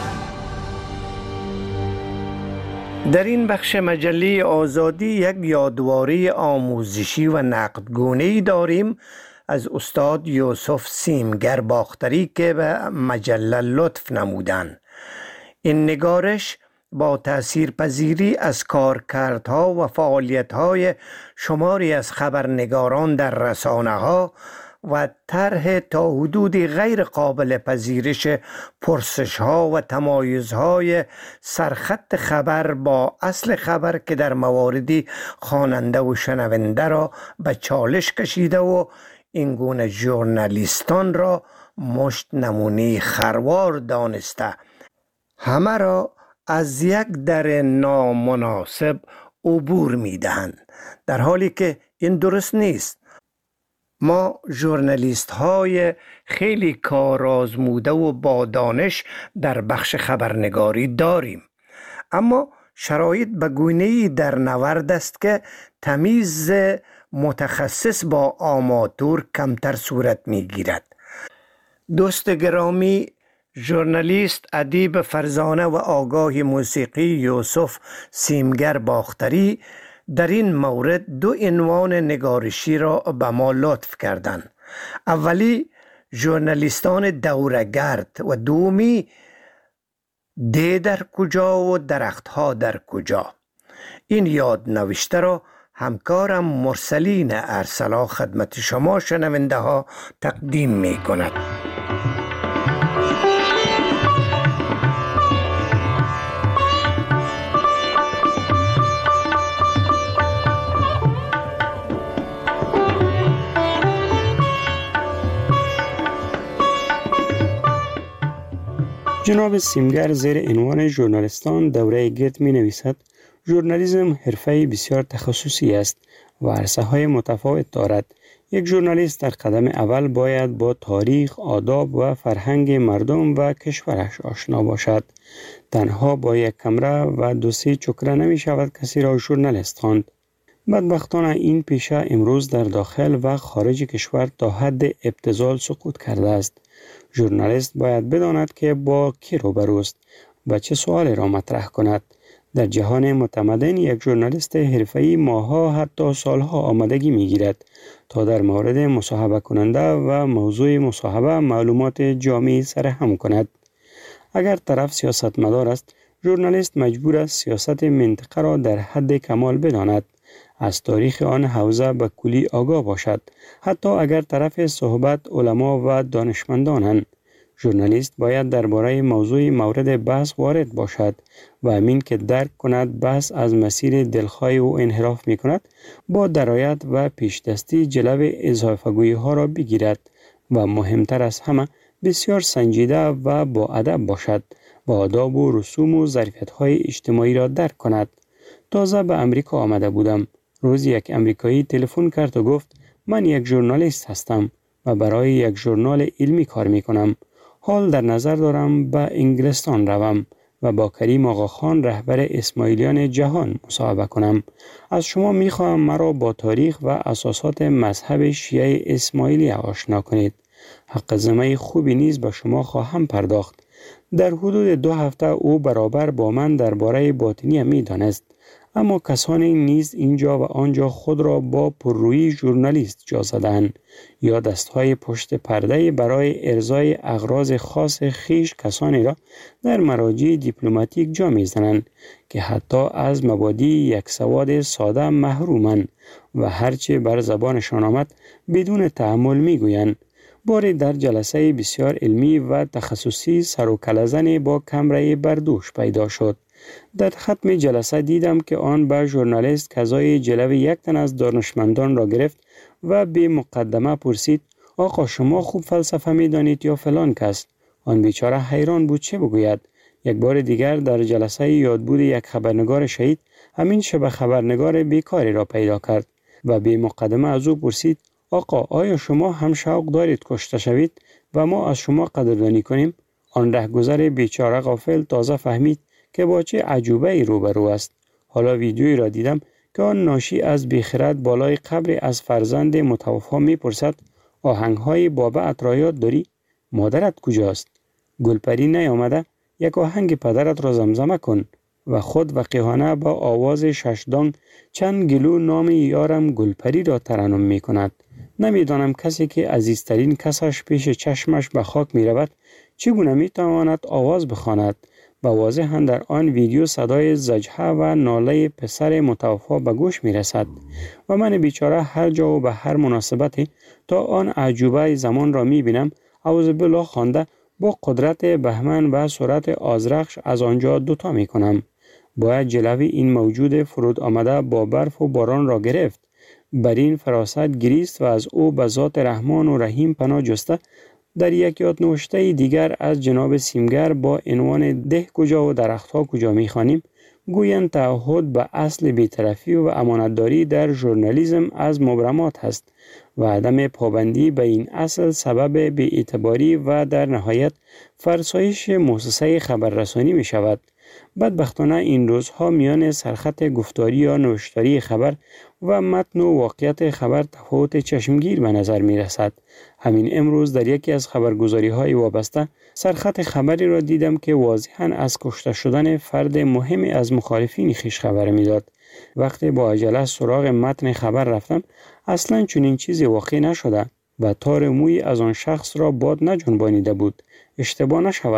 در این بخش مجله آزادی یک یادواری آموزشی و نقدگونه‌ای داریم از استاد یوسف سیمگر باختری که به مجله لطف نمودند. این نگارش با تأثیرپذیری از کارکردها و فعالیت‌های شماری از خبرنگاران در رسانه‌ها و طرح تا حدودی غیر قابل پذیرش پرسش‌ها و تمایزهای سرخط خبر با اصل خبر که در مواردی خواننده و شنونده را به چالش کشیده و این گونه ژورنالیستان را مشت نمونه خروار دانسته همه را از یک در نامناسب عبور می‌دهند، در حالی که این درست نیست. ما ژورنالیست های خیلی کارآزموده و با دانش در بخش خبرنگاری داریم، اما شرایط به گونه‌ای در نورد است که تمیز متخصص با آماتور کمتر صورت می‌گیرد. دوست گرامی، ژورنالیست، ادیب فرزانه و آگاه موسیقی یوسف سیمگر باختری در این مورد دو عنوان نگارشی را به ما لطف کردند. اولی ژورنالیستان دوره‌گرد و دومی ده در کجا و درختها در کجا. این یاد نوشته را همکارم مرسلین ارسلا خدمت شما شنونده ها تقدیم می کند. جناب سیمگر زیر عنوان ژورنالیستان دوره گرد می نویسد: ژورنالیسم حرفه بسیار تخصصی است و عرصه‌های متفاوت دارد. یک ژورنالیست در قدم اول باید با تاریخ، آداب و فرهنگ مردم و کشورش آشنا باشد. تنها با یک کمره و دو سه چکره نمی شود کسی را ژورنالیست خواند. بدبختانه این پیشه امروز در داخل و خارج کشور تا حد ابتذال سقوط کرده است. ژورنالیست باید بداند که با کی روبروست و چه سوالی را مطرح کند. در جهان متمدن یک ژورنالیست حرفه‌ای ماه‌ها حتی سالها آمادگی می‌گیرد تا در مورد مصاحبه کننده و موضوع مصاحبه معلومات جامعی سرهم کند. اگر طرف سیاستمدار است، ژورنالیست مجبور است سیاست منطقه را در حد کمال بداند، از تاریخ آن حوزه به کلی آگاه باشد، حتی اگر طرف صحبت علما و دانشمندانند. ژورنالیست باید درباره موضوع مورد بحث وارد باشد و همین که درک کند بحث از مسیر دلخواه او انحراف می کند، با درایت و پیشدستی جلو اضافه‌گویی ها را بگیرد و مهمتر از همه بسیار سنجیده و با ادب باشد و آداب و رسوم و ظرفیت های اجتماعی را درک کند. تازه به امریکا آمده بودم. روز یک امریکایی تلفن کرد و گفت: من یک ژورنالیست هستم و برای یک ژورنال علمی کار می کنم. حال در نظر دارم به انگلستان روم و با کریم آقاخان رهبر اسماعیلیان جهان مصاحبه کنم. از شما می خواهم مرا با تاریخ و اساسات مذهب شیعه اسماعیلی آشنا کنید. حق زمه خوبی نیز به شما خواهم پرداخت. در حدود دو هفته او برابر با من درباره باطنی می دانست. اما کسانی نیز اینجا و آنجا خود را با پررویی ژورنالیست جا زدند یا دستهای پشت پرده برای ارضای اغراض خاص خیش کسانی را در مراجع دیپلماتیک جا می‌زنند که حتی از مبادی یک سواد ساده محرومند و هرچه بر زبانشان آمد بدون تأمل می‌گویند. باری در جلسه بسیار علمی و تخصصی سر و کله‌زنی با کمره بردوش پیدا شد. در ختم جلسه دیدم که آن به ژورنالیست کزای جلو یک تن از دانشمندان را گرفت و به مقدمه پرسید: آقا شما خوب فلسفه می دانید یا فلان کس؟ آن بیچاره حیران بود چه بگوید. یک بار دیگر در جلسه یادبود یک خبرنگار شهید همین شب خبرنگار بیکاری را پیدا کرد و به مقدمه از او پرسید: آقا آیا شما هم شوق دارید کشته شوید و ما از شما قدردانی کنیم؟ آن رهگذر بیچاره غافل تازه فهمید که با چه عجوبه ای روبرو است. حالا ویدیویی را دیدم که آن ناشی از بیخرد بالای قبر از فرزند متوفا می پرسد: آهنگ های بابت را یاد داری؟ مادرت کجاست؟ گلپری نیامده؟ یک آهنگ پدرت را زمزمه کن. و خود وقیحانه با آواز ششدانگ چند گلو نام یارم گلپری را ترنم می کند. نمی دانم کسی که عزیزترین کسش پیش چشمش به خاک می رود چگونه می تواند آواز بخواند. و واضحاً در آن ویدیو صدای زجحه و ناله پسر متوفا به گوش می رسد و من بیچاره هر جا و به هر مناسبتی تا آن عجوبه زمان را می بینم اعوذ بالله خوانده با قدرت بهمن و سرعت آذرخش از آنجا دوتا می کنم. باید جلوی این موجود فرود آمده با برف و باران را گرفت. بر این فراست گریست و از او به ذات رحمان و رحیم پناه جسته. در یک یادنوشته دیگر از جناب سیمگر با عنوان ده کجا و درختها کجا می‌خوانیم گویند تعهد به اصل بی‌طرفی و امانتداری در ژورنالیسم از مبرمات است و عدم پابندی به این اصل سبب بی‌اعتباری و در نهایت فرسایش مؤسسه خبررسانی می شود. بدبختانه این روزها میان سرخط گفتاری یا نوشتاری خبر و متن و واقعیت خبر تفاوت چشمگیر به نظر می رسد. همین امروز در یکی از خبرگزاری های وابسته سرخط خبری را دیدم که واضحاً از کشته شدن فرد مهمی از مخالفین خویش خبر می داد. وقتی با عجله سراغ متن خبر رفتم اصلاً چنین چیزی واقع نشده و تار موی از آن شخص را باد نجنبانیده بود. اشتباه نشود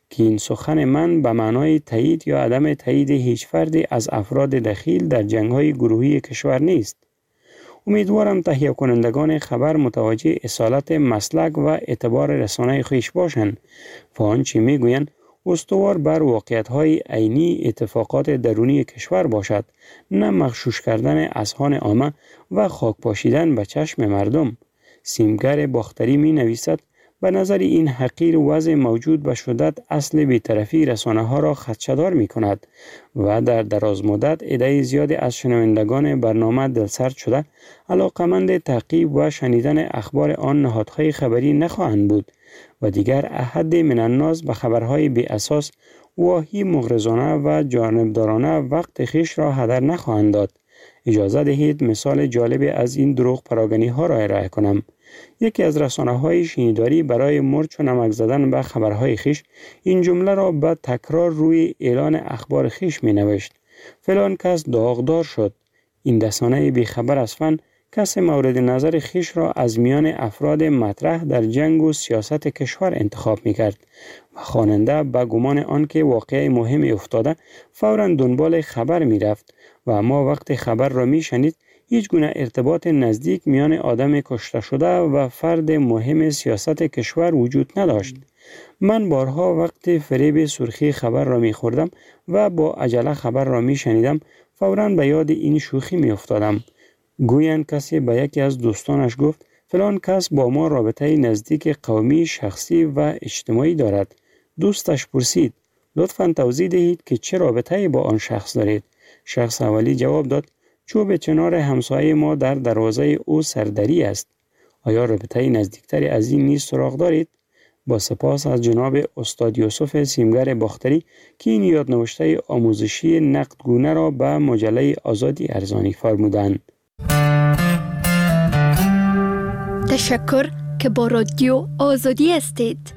که این سخن من به معنای تایید یا عدم تایید هیچ فردی از افراد دخیل در جنگ‌های گروهی کشور نیست. امیدوارم تهیه کنندگان خبر متوجه اصالت مسلک و اعتبار رسانه خویش باشند و آنچه میگویند استوار بر واقعیت‌های عینی اتفاقات درونی کشور باشد، نه مغشوش کردن اذهان عامه و خاک پاشیدن به چشم مردم. سیمگر باختری می نویسد به نظر این حقیر وضع موجود به شدت اصل بی‌طرفی رسانه ها را خدشه‌دار می کند و در دراز مدت عده زیادی از شنوندگان برنامه دلسرد شده علاقمند تعقیب و شنیدن اخبار آن نهادهای خبری نخواهند بود و دیگر احد من الناس به خبرهای بی اساس واهی مغرضانه و جانبدارانه وقت خیش را هدر نخواهند داد. اجازه دهید مثال جالب از این دروغ پراگنی ها را ارائه کنم. یکی از رسانه های شنیداری برای مرچ و نمک زدن به خبرهای خیش این جمله را به تکرار روی اعلان اخبار خیش می نوشت: فلان کس داغدار شد. این رسانه بیخبر از فن کس مورد نظر خیش را از میان افراد مطرح در جنگ و سیاست کشور انتخاب می کرد و خواننده به گمان آنکه واقعه مهمی افتاده فوراً دنبال خبر می رفت و اما وقت خبر را می شنید هیچ گونه ارتباط نزدیک میان آدم کشته شده و فرد مهم سیاست کشور وجود نداشت. من بارها وقت فریب سرخی خبر را می خوردم و با عجله خبر را می شنیدم فوراً به یاد این شوخی می افتادم. گویند کسی به یکی از دوستانش گفت فلان کس با ما رابطه نزدیک قومی، شخصی و اجتماعی دارد. دوستش پرسید لطفاً توضیح دهید که چه رابطه‌ای با آن شخص دارید. شخص اولی جواب داد چوب چنار همسایه ما در دروازه او سردری است. آیا رابطه نزدیکتری از این نیز سراغ دارید؟ با سپاس از جناب استاد یوسف سیمگر باختری که این یادنوشته آموزشی نقدگونه را به مجله آزادی ارزانی فرمودند. تشکر که با رادیو آزادی هستید.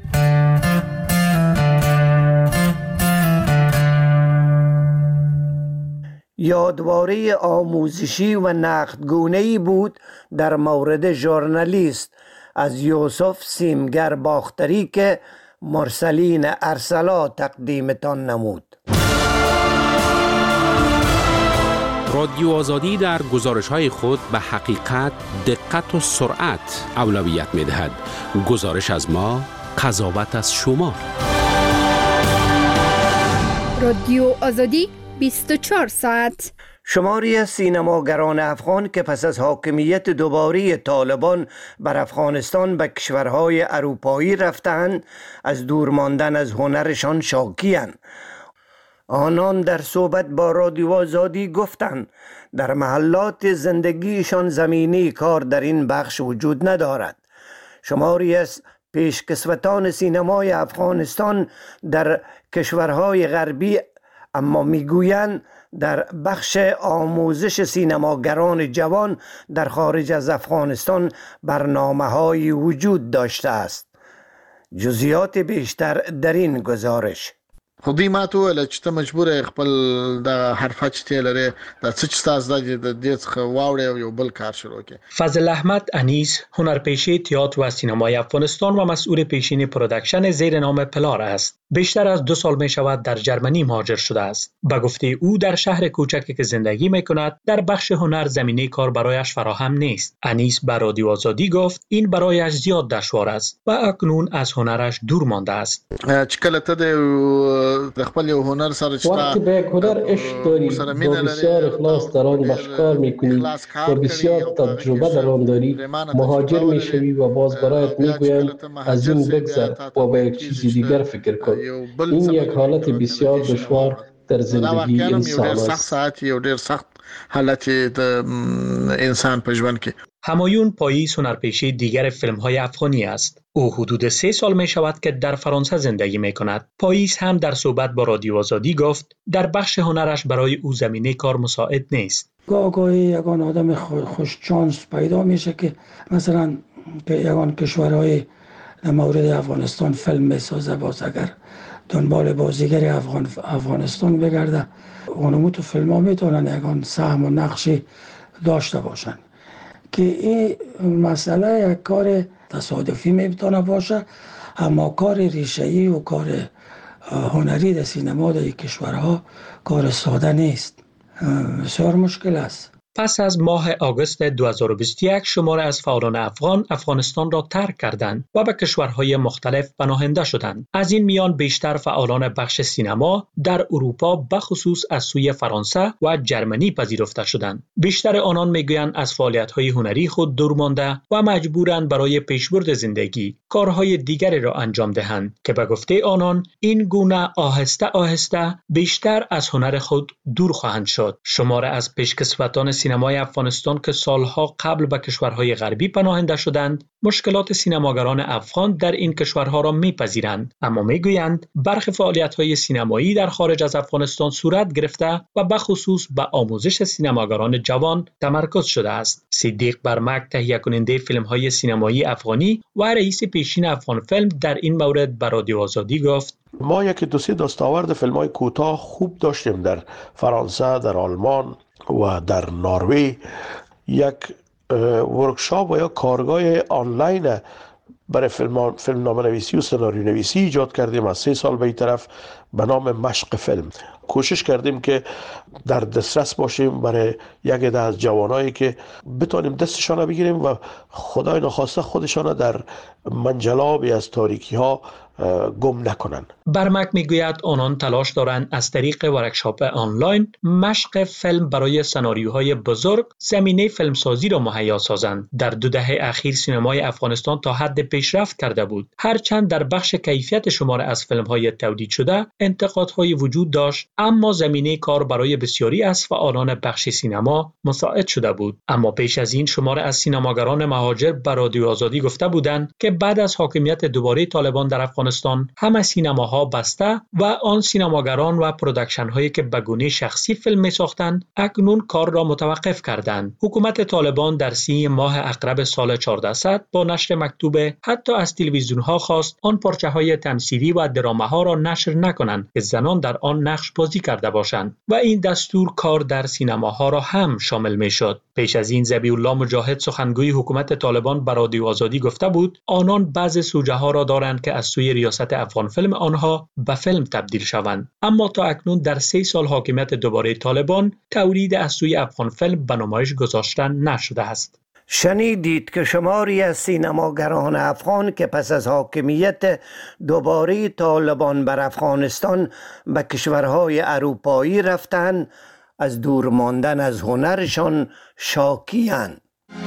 یادواره آموزشی و نقدگونه‌ای بود در مورد ژورنالیست از یوسف سیمگر باختری که مرسلین ارسلا تقدیمتان نمود. رادیو آزادی در گزارش‌های خود به حقیقت، دقت و سرعت اولویت می‌دهد. گزارش از ما، قضاوت از شما. رادیو آزادی بیست و چهار ساعت. شماری از سینماگران افغان که پس از حاکمیت دوباره طالبان بر افغانستان به کشورهای اروپایی رفتند از دور ماندن از هنرشان شاکی‌اند. آنان در صحبت با رادیو آزادی گفتند در محلات زندگیشان زمینه کار در این بخش وجود ندارد. شماری از پیشکسوتان سینمای افغانستان در کشورهای غربی اما میگویند در بخش آموزش سینماگران جوان در خارج از افغانستان برنامه‌هایی وجود داشته است. جزئیات بیشتر در این گزارش. خو دوی ما ته وویل چې ته مجبوره خپل د حرفه چې تی لرې د څه چې ستاسو د دې څخه واوړې او یو بل کار شروع کړې. فضل احمد انیس هنرپیشه تئاتر و سینمای افغانستان و مسئول پیشین پروداکشن زیر نام پلار است. بیشتر از دو سال می شود در جرمنی مهاجر شده است. به گفته او در شهر کوچکی که زندگی می کند در بخش هنر زمینه کار برایش فراهم نیست. انیس به رادیو آزادی گفت این برایش زیاد دشوار است و اکنون از هنرش دور مانده است. چې کله ته د د خپل هنر سره چې وقتی به هنر عشق داری و بسیار اخلاص در آن باشکار میکنی و بسیار تجربه در آن داری مهاجر میشوی و باز برایت میگویند از این بگذر و به یک چیزی دیگر فکر کن. این یک حالت بسیار دشوار در زندگی انسان است. یو ډیر سخت حالت د انسان په ژوند کې. همایون پاییز هنرپیشه دیگر فیلم‌های افغانی است. او حدود سه سال می شود که در فرانسه زندگی می کند. پاییز هم در صحبت با رادیو آزادی گفت در بخش هنرش برای او زمینه کار مساعد نیست. گاه گاهی یگان آدم خوش چانس پیدا میشه که مثلا که یگان کشورهای مورد افغانستان فیلم میسازه، باز اگر دنبال بازیگر افغان افغانستان بگرده اونمو تو فیلم ها میتونن یگان سهم و نقشی داشته باشن که این مسئله یک کار تصادفی میتونه باشه، اما کار ریشه‌ای و کار هنری در سینما در کشورها کار ساده نیست، بسیار مشکل است. پس از ماه آگوست دو هزار و بیست و یک شمار از فعالان افغان افغانستان را ترک کردند و به کشورهای مختلف پناهنده شدند. از این میان بیشتر فعالان بخش سینما در اروپا به خصوص از سوی فرانسه و جرمنی پذیرفته شدند. بیشتر آنان میگویند از فعالیت‌های هنری خود دور مانده و مجبورند برای پیشبرد زندگی کارهای دیگری را انجام دهند که به گفته آنان این گونه آهسته آهسته بیشتر از هنر خود دور خواهند شد. شمار از پیشکسوتان سینمای افغانستان که سالها قبل به کشورهای غربی پناهنده شدند، مشکلات سینماگران افغان در این کشورها را میپذیرند، اما میگویند برخی فعالیت‌های سینمایی در خارج از افغانستان صورت گرفته و به خصوص به آموزش سینماگران جوان تمرکز شده است. صدیق برمک، تهیه کننده فیلم‌های سینمایی افغانی و رئیس پیشین افغان فیلم، در این مورد به رادیو آزادی گفت: ما یک دو سه دستاورد فیلم‌های کوتاه خوب داشتیم در فرانسه، در آلمان و در نروژ. یک ورکشاپ و یا کارگاه آنلاین برای فیلم فیلم نامه نویسی و سناریو نویسی ایجاد کردیم از سه سال به این طرف به نام مشق فیلم. کوشش کردیم که در دسترس باشیم برای یک عده از جوانایی که بتونیم دستشان بگیریم و خدای نخواسته خودشان در منجلابی از تاریکی ها گم نکنن. برمک میگوید آنان تلاش دارند از طریق ورکشاپ آنلاین مشق فیلم برای سناریوهای بزرگ زمینه فیلمسازی را مهیا سازند. در دو دهه اخیر سینمای افغانستان تا حد پیشرفت کرده بود، هرچند در بخش کیفیت شمار از فیلم‌های تولید شده انتقادهای وجود داشت، اما زمینه کار برای بسیاری از فعالان بخش سینما مساعد شده بود. اما پیش از این شمار از سینماگران مهاجر به رادیو آزادی گفته بودند که بعد از حاکمیت دوباره طالبان در افغانستان همه سینماها بسته و آن سینماگران و پروداکشن هایی که به گونه شخصی فیلم می ساختند اکنون کار را متوقف کردند. حکومت طالبان در سی ماه اقرب سال چهاردهصد با نشر مکتوب حتی از تلویزیون ها خواست آن پارچه های تمثیلی و درامه ها را نشر نکنند که زنان در آن نقش بازی کرده باشند و این دستور کار در سینماها را هم شامل می شد. پیش از این ذبیح الله مجاهد، سخنگوی حکومت طالبان، به رادیو آزادی گفته بود آنان بعض سوژه ها را دارند که از سوی ریاست افغان فیلم آنها به فیلم تبدیل شوند، اما تا اکنون در سه سال حاکمیت دوباره طالبان تولید از سوی افغان فیلم به نمایش گذاشتن نشده است. شنیدید که شماری از سینماگران افغان که پس از حاکمیت دوباره طالبان بر افغانستان به کشورهای اروپایی رفتن از دور ماندن از هنرشان شاکی‌اند.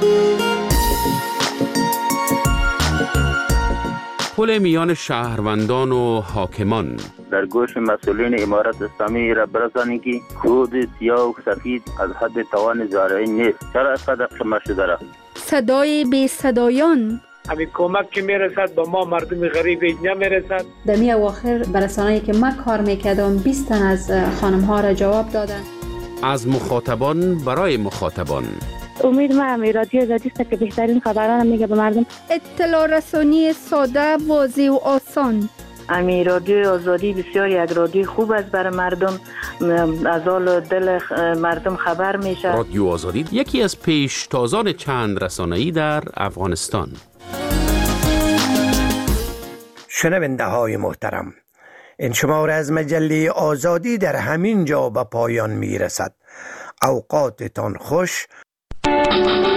پل میان شهروندان و حاکمان در گوش مسئولین امارت اسلامی را برسانید که خود سیاه و سفید از حد توان زارعی نیست. چرا اینقدر خمه شده را؟ صدای بی صدایان، همین کمک که میرسد با ما مردم غریب نمیرسد. در می اواخر برسانه‌ای که من کار میکردم بیست تن از خانم ها را جواب دادن. از مخاطبان برای مخاطبان. امید ما امی رادیو آزادی است که بهترین خبران میگه به مردم. اطلاع رسانی ساده، واضح و آسان. امی رادیو آزادی بسیار یک رادیو خوب است برای مردم، از حال دل مردم خبر میشه. رادیو آزادی یکی از پیشتازان چند رسانه‌ای در افغانستان. شنونده های محترم، این شماره از مجله آزادی در همین جا به پایان می رسد. اوقاتتان خوش.